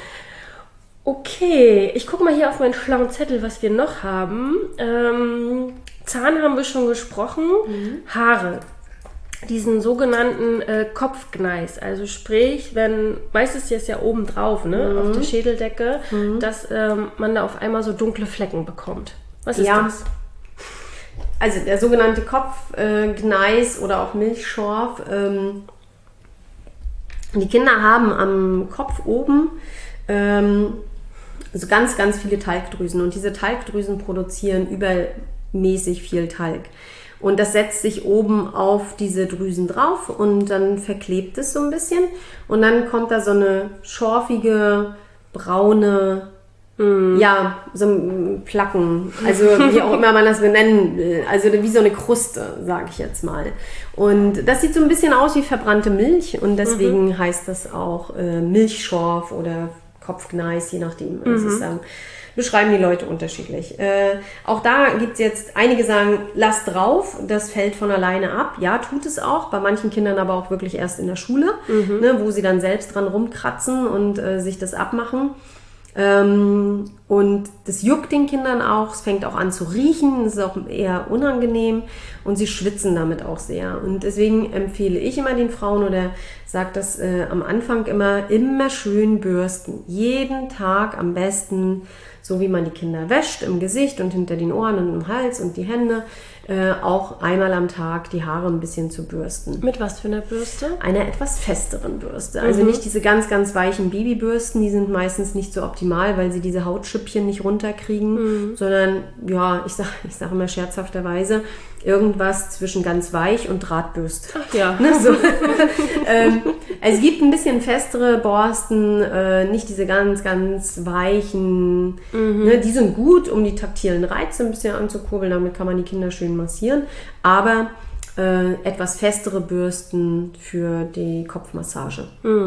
Okay, ich gucke mal hier auf meinen schlauen Zettel, was wir noch haben. Zahn haben wir schon gesprochen. Haare. Diesen sogenannten Kopfgneis. Also sprich, meistens ist ja oben drauf, ne, auf der Schädeldecke, dass man da auf einmal so dunkle Flecken bekommt. Was ist das? Also der sogenannte Kopfgneis oder auch Milchschorf. Die Kinder haben am Kopf oben also ganz, ganz viele Talgdrüsen und diese Talgdrüsen produzieren übermäßig viel Talg. Und das setzt sich oben auf diese Drüsen drauf und dann verklebt es so ein bisschen. Und dann kommt da so eine schorfige, braune, ja, so ein Placken. Also wie auch immer man das benennen will. Also wie so eine Kruste, sage ich jetzt mal. Und das sieht so ein bisschen aus wie verbrannte Milch. Und deswegen heißt das auch Milchschorf oder Kopfgneis, je nachdem. Es ist beschreiben die Leute unterschiedlich. Auch da gibt es jetzt, einige sagen, lass drauf, das fällt von alleine ab. Ja, tut es auch, bei manchen Kindern aber auch wirklich erst in der Schule, ne, wo sie dann selbst dran rumkratzen und sich das abmachen. Und das juckt den Kindern auch, es fängt auch an zu riechen, es ist auch eher unangenehm und sie schwitzen damit auch sehr. Und deswegen empfehle ich immer den Frauen oder sage das am Anfang immer schön bürsten. Jeden Tag am besten, so wie man die Kinder wäscht, im Gesicht und hinter den Ohren und im Hals und die Hände, auch einmal am Tag die Haare ein bisschen zu bürsten. Mit was für einer Bürste? Einer etwas festeren Bürste. Also nicht diese ganz, ganz weichen Babybürsten, die sind meistens nicht so optimal, weil sie diese Hautschüppchen nicht runterkriegen, sondern, ja, ich sag immer scherzhafterweise, irgendwas zwischen ganz weich und Drahtbürste. Ach ja. Ne, so. Es gibt ein bisschen festere Borsten, nicht diese ganz, ganz weichen. Ne, die sind gut, um die taktilen Reize ein bisschen anzukurbeln. Damit kann man die Kinder schön massieren. Aber etwas festere Bürsten für die Kopfmassage.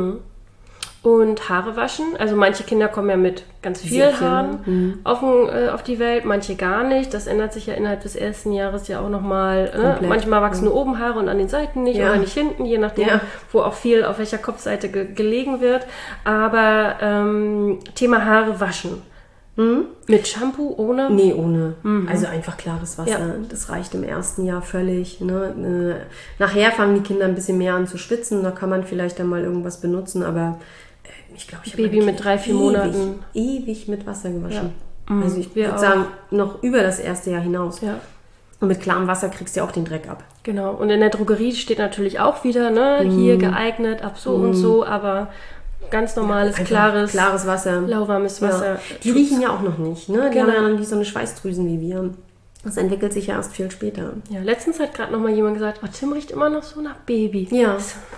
Und Haare waschen. Also manche Kinder kommen ja mit ganz viel Haaren auf die Welt, manche gar nicht. Das ändert sich ja innerhalb des ersten Jahres ja auch nochmal. Manchmal wachsen nur oben Haare und an den Seiten nicht oder nicht hinten, je nachdem, wo auch viel auf welcher Kopfseite gelegen wird. Aber Thema Haare waschen. Mit Shampoo, ohne? Nee, ohne. Also einfach klares Wasser. Ja. Das reicht im ersten Jahr völlig. Ne? Nachher fangen die Kinder ein bisschen mehr an zu schwitzen. Da kann man vielleicht dann mal irgendwas benutzen, aber ich glaube, ich habe Baby mit 3-4 Monaten ewig mit Wasser gewaschen. Ja. Also ich würde sagen, noch über das erste Jahr hinaus. Ja. Und mit klarem Wasser kriegst du ja auch den Dreck ab. Genau. Und in der Drogerie steht natürlich auch wieder, ne, hier geeignet, ab so und so, aber ganz normales, klares Wasser. Lauwarmes Wasser. Ja. Die riechen ja auch noch nicht, ne? Die haben ja dann wie so eine Schweißdrüsen wie wir. Das entwickelt sich ja erst viel später. Ja, letztens hat gerade noch mal jemand gesagt, oh, Tim riecht immer noch so nach Baby. Ja.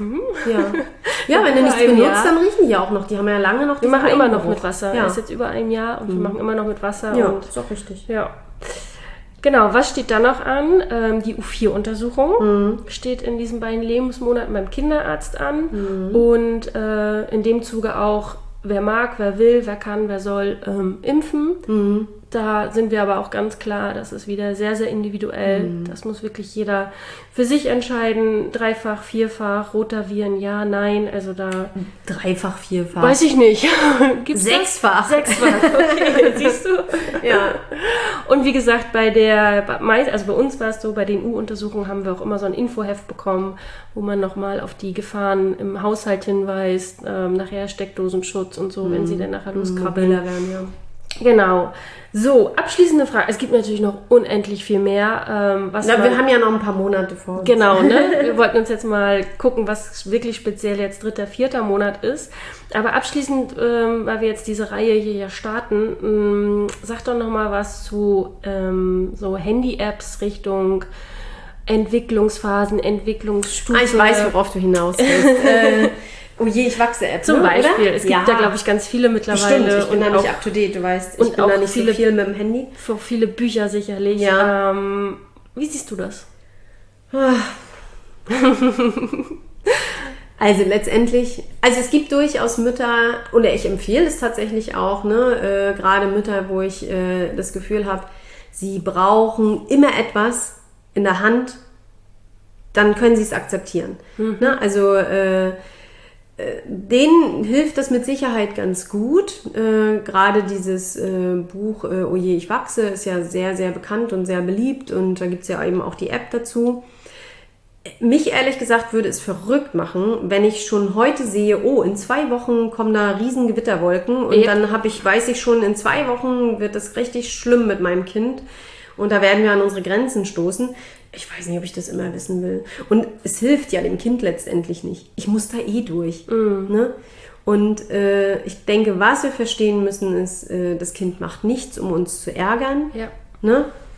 Ja, wenn du nichts benutzt, dann riechen die auch noch. Die haben ja lange noch. Wir machen immer noch mit Wasser. Er ist jetzt über einem Jahr und wir machen immer noch mit Wasser. Ja, und ist auch richtig. Ja. Genau, was steht da noch an? Die U4-Untersuchung steht in diesen beiden Lebensmonaten beim Kinderarzt an. Und in dem Zuge auch, wer mag, wer will, wer kann, wer soll impfen. Da sind wir aber auch ganz klar, das ist wieder sehr, sehr individuell. Das muss wirklich jeder für sich entscheiden. 3-fach, 4-fach, Rotaviren, ja, nein. Also da 3-fach, 4-fach. Weiß ich nicht. Gibt's 6-fach. 6-fach, okay, siehst du? Ja. Und wie gesagt, bei uns war es so, bei den U-Untersuchungen haben wir auch immer so ein Infoheft bekommen, wo man nochmal auf die Gefahren im Haushalt hinweist, nachher Steckdosenschutz und so, wenn sie dann nachher loskrabbeln. Werden, ja. Genau. So, abschließende Frage. Es gibt natürlich noch unendlich viel mehr. Wir haben ja noch ein paar Monate vor uns. Genau, ne? Wir wollten uns jetzt mal gucken, was wirklich speziell jetzt 3., 4. Monat ist. Aber abschließend, weil wir jetzt diese Reihe hier ja starten, sag doch noch mal was zu so Handy-Apps Richtung Entwicklungsphasen, Entwicklungsstufen. Ich weiß, worauf du hinaus willst. Oh je, ich wachse App. Zum Beispiel. Oder? Es gibt da, glaube ich, ganz viele mittlerweile. Stimmt, ich bin da nicht up to date, du weißt. Ich bin da nicht so viel mit dem Handy. Für viele Bücher sicherlich. Ja. Wie siehst du das? Also letztendlich, es gibt durchaus Mütter, oder ich empfehle es tatsächlich auch, ne, gerade Mütter, wo ich das Gefühl habe, sie brauchen immer etwas in der Hand, dann können sie es akzeptieren. Ne? Also denen hilft das mit Sicherheit ganz gut. Gerade dieses Buch Oh je, ich wachse ist ja sehr, sehr bekannt und sehr beliebt und da gibt es ja eben auch die App dazu. Mich ehrlich gesagt würde es verrückt machen, wenn ich schon heute sehe, oh, in 2 Wochen kommen da riesen Gewitterwolken und dann weiß ich schon, in 2 Wochen wird es richtig schlimm mit meinem Kind und da werden wir an unsere Grenzen stoßen. Ich weiß nicht, ob ich das immer wissen will. Und es hilft ja dem Kind letztendlich nicht. Ich muss da durch. Ne? Und ich denke, was wir verstehen müssen, ist, das Kind macht nichts, um uns zu ärgern. Ja. Ne?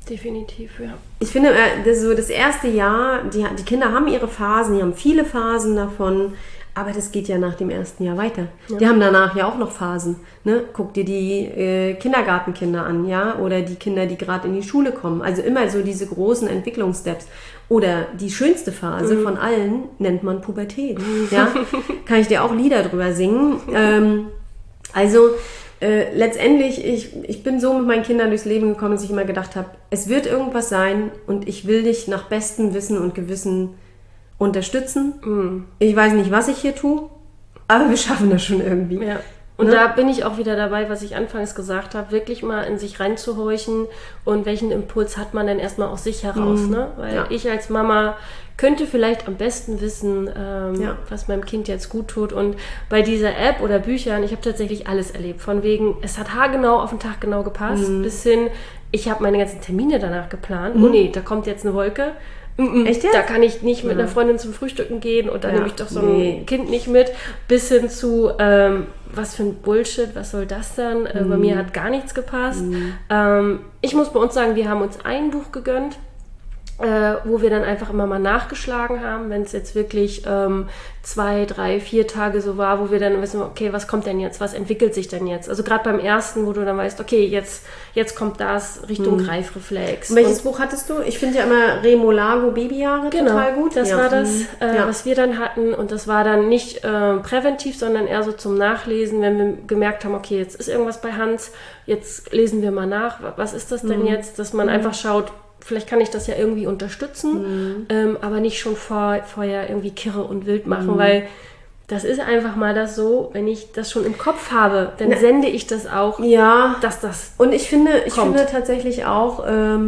Definitiv, ja. Ich finde, das erste Jahr, die Kinder haben ihre Phasen, die haben viele Phasen davon, aber das geht ja nach dem ersten Jahr weiter. Ja. Die haben danach ja auch noch Phasen. Ne? Guck dir die Kindergartenkinder an, ja, oder die Kinder, die gerade in die Schule kommen. Also immer so diese großen Entwicklungssteps. Oder die schönste Phase von allen nennt man Pubertät. Ja? Kann ich dir auch Lieder drüber singen. Letztendlich, ich bin so mit meinen Kindern durchs Leben gekommen, dass ich immer gedacht habe, es wird irgendwas sein und ich will dich nach bestem Wissen und Gewissen unterstützen. Ich weiß nicht, was ich hier tue, aber wir schaffen das schon irgendwie. Ja. Und da bin ich auch wieder dabei, was ich anfangs gesagt habe, wirklich mal in sich reinzuhorchen und welchen Impuls hat man denn erstmal aus sich heraus. Ne? Weil ich als Mama könnte vielleicht am besten wissen, was meinem Kind jetzt gut tut. Und bei dieser App oder Büchern, ich habe tatsächlich alles erlebt. Von wegen, es hat haargenau auf den Tag genau gepasst, bis hin, ich habe meine ganzen Termine danach geplant. Oh nee, da kommt jetzt eine Wolke. Echt jetzt? Da kann ich nicht mit einer Freundin zum Frühstücken gehen und dann nehme ich doch so ein Kind nicht mit. Bis hin zu, was für ein Bullshit, was soll das dann? Bei mir hat gar nichts gepasst. Ich muss bei uns sagen, wir haben uns ein Buch gegönnt, wo wir dann einfach immer mal nachgeschlagen haben, wenn es jetzt wirklich 2, 3, 4 Tage so war, wo wir dann wissen, okay, was kommt denn jetzt, was entwickelt sich denn jetzt? Also gerade beim ersten, wo du dann weißt, okay, jetzt kommt das Richtung Greifreflex. Und welches Buch hattest du? Ich finde ja immer Remolago Babyjahre total gut. Das war das, was wir dann hatten, und das war dann nicht präventiv, sondern eher so zum Nachlesen, wenn wir gemerkt haben, okay, jetzt ist irgendwas bei Hans, jetzt lesen wir mal nach, was ist das denn jetzt, dass man einfach schaut, vielleicht kann ich das ja irgendwie unterstützen, aber nicht schon vorher irgendwie kirre und wild machen, weil das ist einfach mal das so, wenn ich das schon im Kopf habe, dann sende ich das auch, dass das und ich finde tatsächlich auch,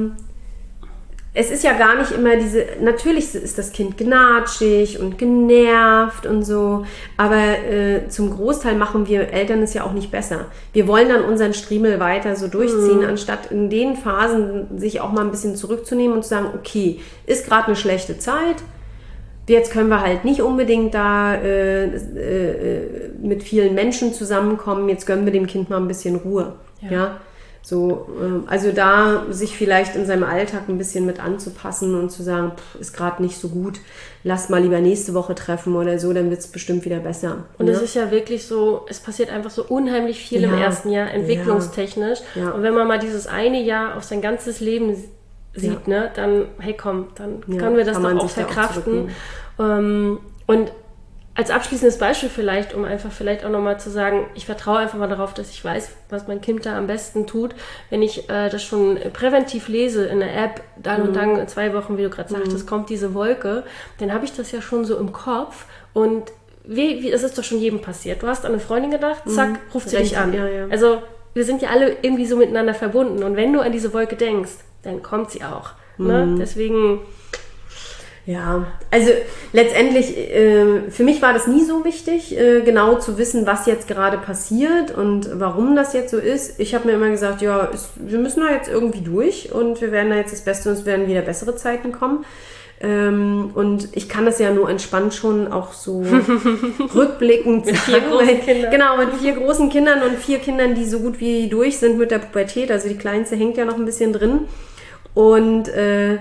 es ist ja gar nicht immer natürlich ist das Kind gnatschig und genervt und so, aber zum Großteil machen wir Eltern es ja auch nicht besser. Wir wollen dann unseren Striemel weiter so durchziehen, anstatt in den Phasen sich auch mal ein bisschen zurückzunehmen und zu sagen, okay, ist gerade eine schlechte Zeit, jetzt können wir halt nicht unbedingt da mit vielen Menschen zusammenkommen, jetzt gönnen wir dem Kind mal ein bisschen Ruhe, ja? So, also da sich vielleicht in seinem Alltag ein bisschen mit anzupassen und zu sagen, ist gerade nicht so gut, lass mal lieber nächste Woche treffen oder so, dann wird es bestimmt wieder besser. Und es ist ja wirklich so, es passiert einfach so unheimlich viel im ersten Jahr, entwicklungstechnisch. Ja. Und wenn man mal dieses eine Jahr auf sein ganzes Leben sieht, ne, dann, hey komm, dann können wir das doch auch verkraften. Und als abschließendes Beispiel vielleicht, um einfach vielleicht auch nochmal zu sagen, ich vertraue einfach mal darauf, dass ich weiß, was mein Kind da am besten tut. Wenn ich das schon präventiv lese in der App, dann und dann in 2 Wochen, wie du gerade sagtest, kommt diese Wolke, dann habe ich das ja schon so im Kopf und das ist doch schon jedem passiert. Du hast an eine Freundin gedacht, zack, ruft sie dich an. Ja. Also wir sind ja alle irgendwie so miteinander verbunden und wenn du an diese Wolke denkst, dann kommt sie auch. Ne? Deswegen... Ja, also letztendlich, für mich war das nie so wichtig, genau zu wissen, was jetzt gerade passiert und warum das jetzt so ist. Ich habe mir immer gesagt, ja, wir müssen da jetzt irgendwie durch und wir werden da jetzt das Beste und es werden wieder bessere Zeiten kommen. Und ich kann das ja nur entspannt schon auch so rückblickend mit 4 großen Kindern. Genau, mit 4 großen Kindern und 4 Kindern, die so gut wie durch sind mit der Pubertät. Also die Kleinste hängt ja noch ein bisschen drin. Und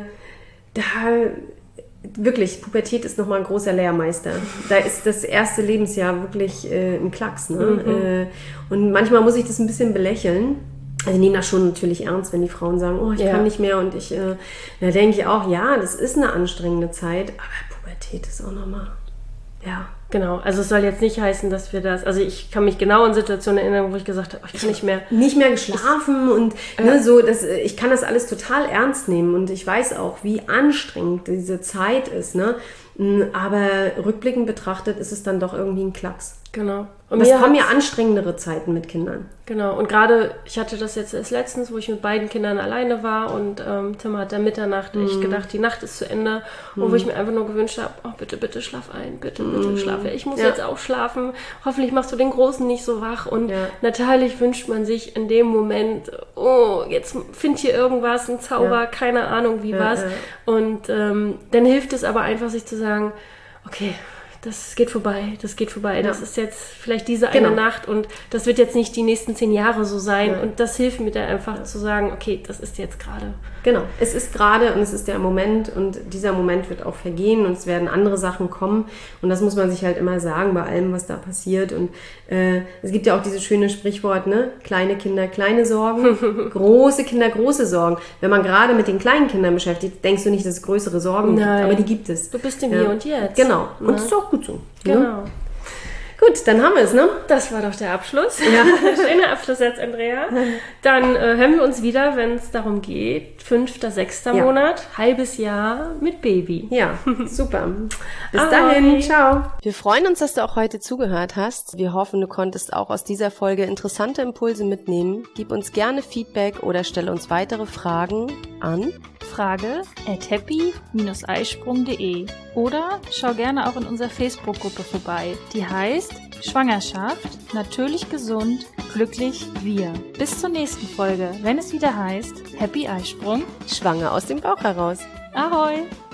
wirklich, Pubertät ist nochmal ein großer Lehrmeister. Da ist das erste Lebensjahr wirklich ein Klacks. Ne? Und manchmal muss ich das ein bisschen belächeln. Also ich nehme das schon natürlich ernst, wenn die Frauen sagen, oh, ich kann nicht mehr. Und da denke ich auch, ja, das ist eine anstrengende Zeit, aber Pubertät ist auch nochmal, Genau, also es soll jetzt nicht heißen, dass wir das, also ich kann mich genau an Situationen erinnern, wo ich gesagt habe, ich kann nicht mehr. Nicht mehr geschlafen und ich kann das alles total ernst nehmen und ich weiß auch, wie anstrengend diese Zeit ist, ne? Aber rückblickend betrachtet ist es dann doch irgendwie ein Klacks. Genau. Und es kommen ja anstrengendere Zeiten mit Kindern. Genau. Und gerade, ich hatte das jetzt erst letztens, wo ich mit beiden Kindern alleine war und Tim hat da Mitternacht echt gedacht, die Nacht ist zu Ende. Und wo ich mir einfach nur gewünscht habe, oh, bitte, bitte schlaf ein, bitte, bitte schlaf. Ich muss jetzt auch schlafen. Hoffentlich machst du den Großen nicht so wach. Und natürlich wünscht man sich in dem Moment, oh, jetzt find hier irgendwas, ein Zauber, keine Ahnung wie was. Und dann hilft es aber einfach, sich zu sagen, okay, das geht vorbei. Ja. Das ist jetzt vielleicht diese eine Nacht und das wird jetzt nicht die nächsten 10 Jahre so sein. Ja. Und das hilft mir da einfach zu sagen, okay, das ist jetzt gerade. Genau, es ist gerade und es ist der Moment und dieser Moment wird auch vergehen und es werden andere Sachen kommen und das muss man sich halt immer sagen bei allem, was da passiert. Und es gibt ja auch dieses schöne Sprichwort, ne? Kleine Kinder, kleine Sorgen, große Kinder, große Sorgen. Wenn man gerade mit den kleinen Kindern beschäftigt, denkst du nicht, dass es größere Sorgen gibt, aber die gibt es. Du bist im Hier und Jetzt. Genau, und das ist auch gut so. Genau. Ne? Gut, dann haben wir es, ne? Das war doch der Abschluss. Ja. Schöner Abschluss jetzt, Andrea. Dann hören wir uns wieder, wenn es darum geht, 5., 6. Monat, halbes Jahr mit Baby. Ja, super. Bis dahin, ciao. Wir freuen uns, dass du auch heute zugehört hast. Wir hoffen, du konntest auch aus dieser Folge interessante Impulse mitnehmen. Gib uns gerne Feedback oder stelle uns weitere Fragen an frage@happy-eisprung.de oder schau gerne auch in unserer Facebook-Gruppe vorbei. Die heißt Schwangerschaft, natürlich gesund, glücklich wir. Bis zur nächsten Folge, wenn es wieder heißt Happy Eisprung, schwanger aus dem Bauch heraus. Ahoi!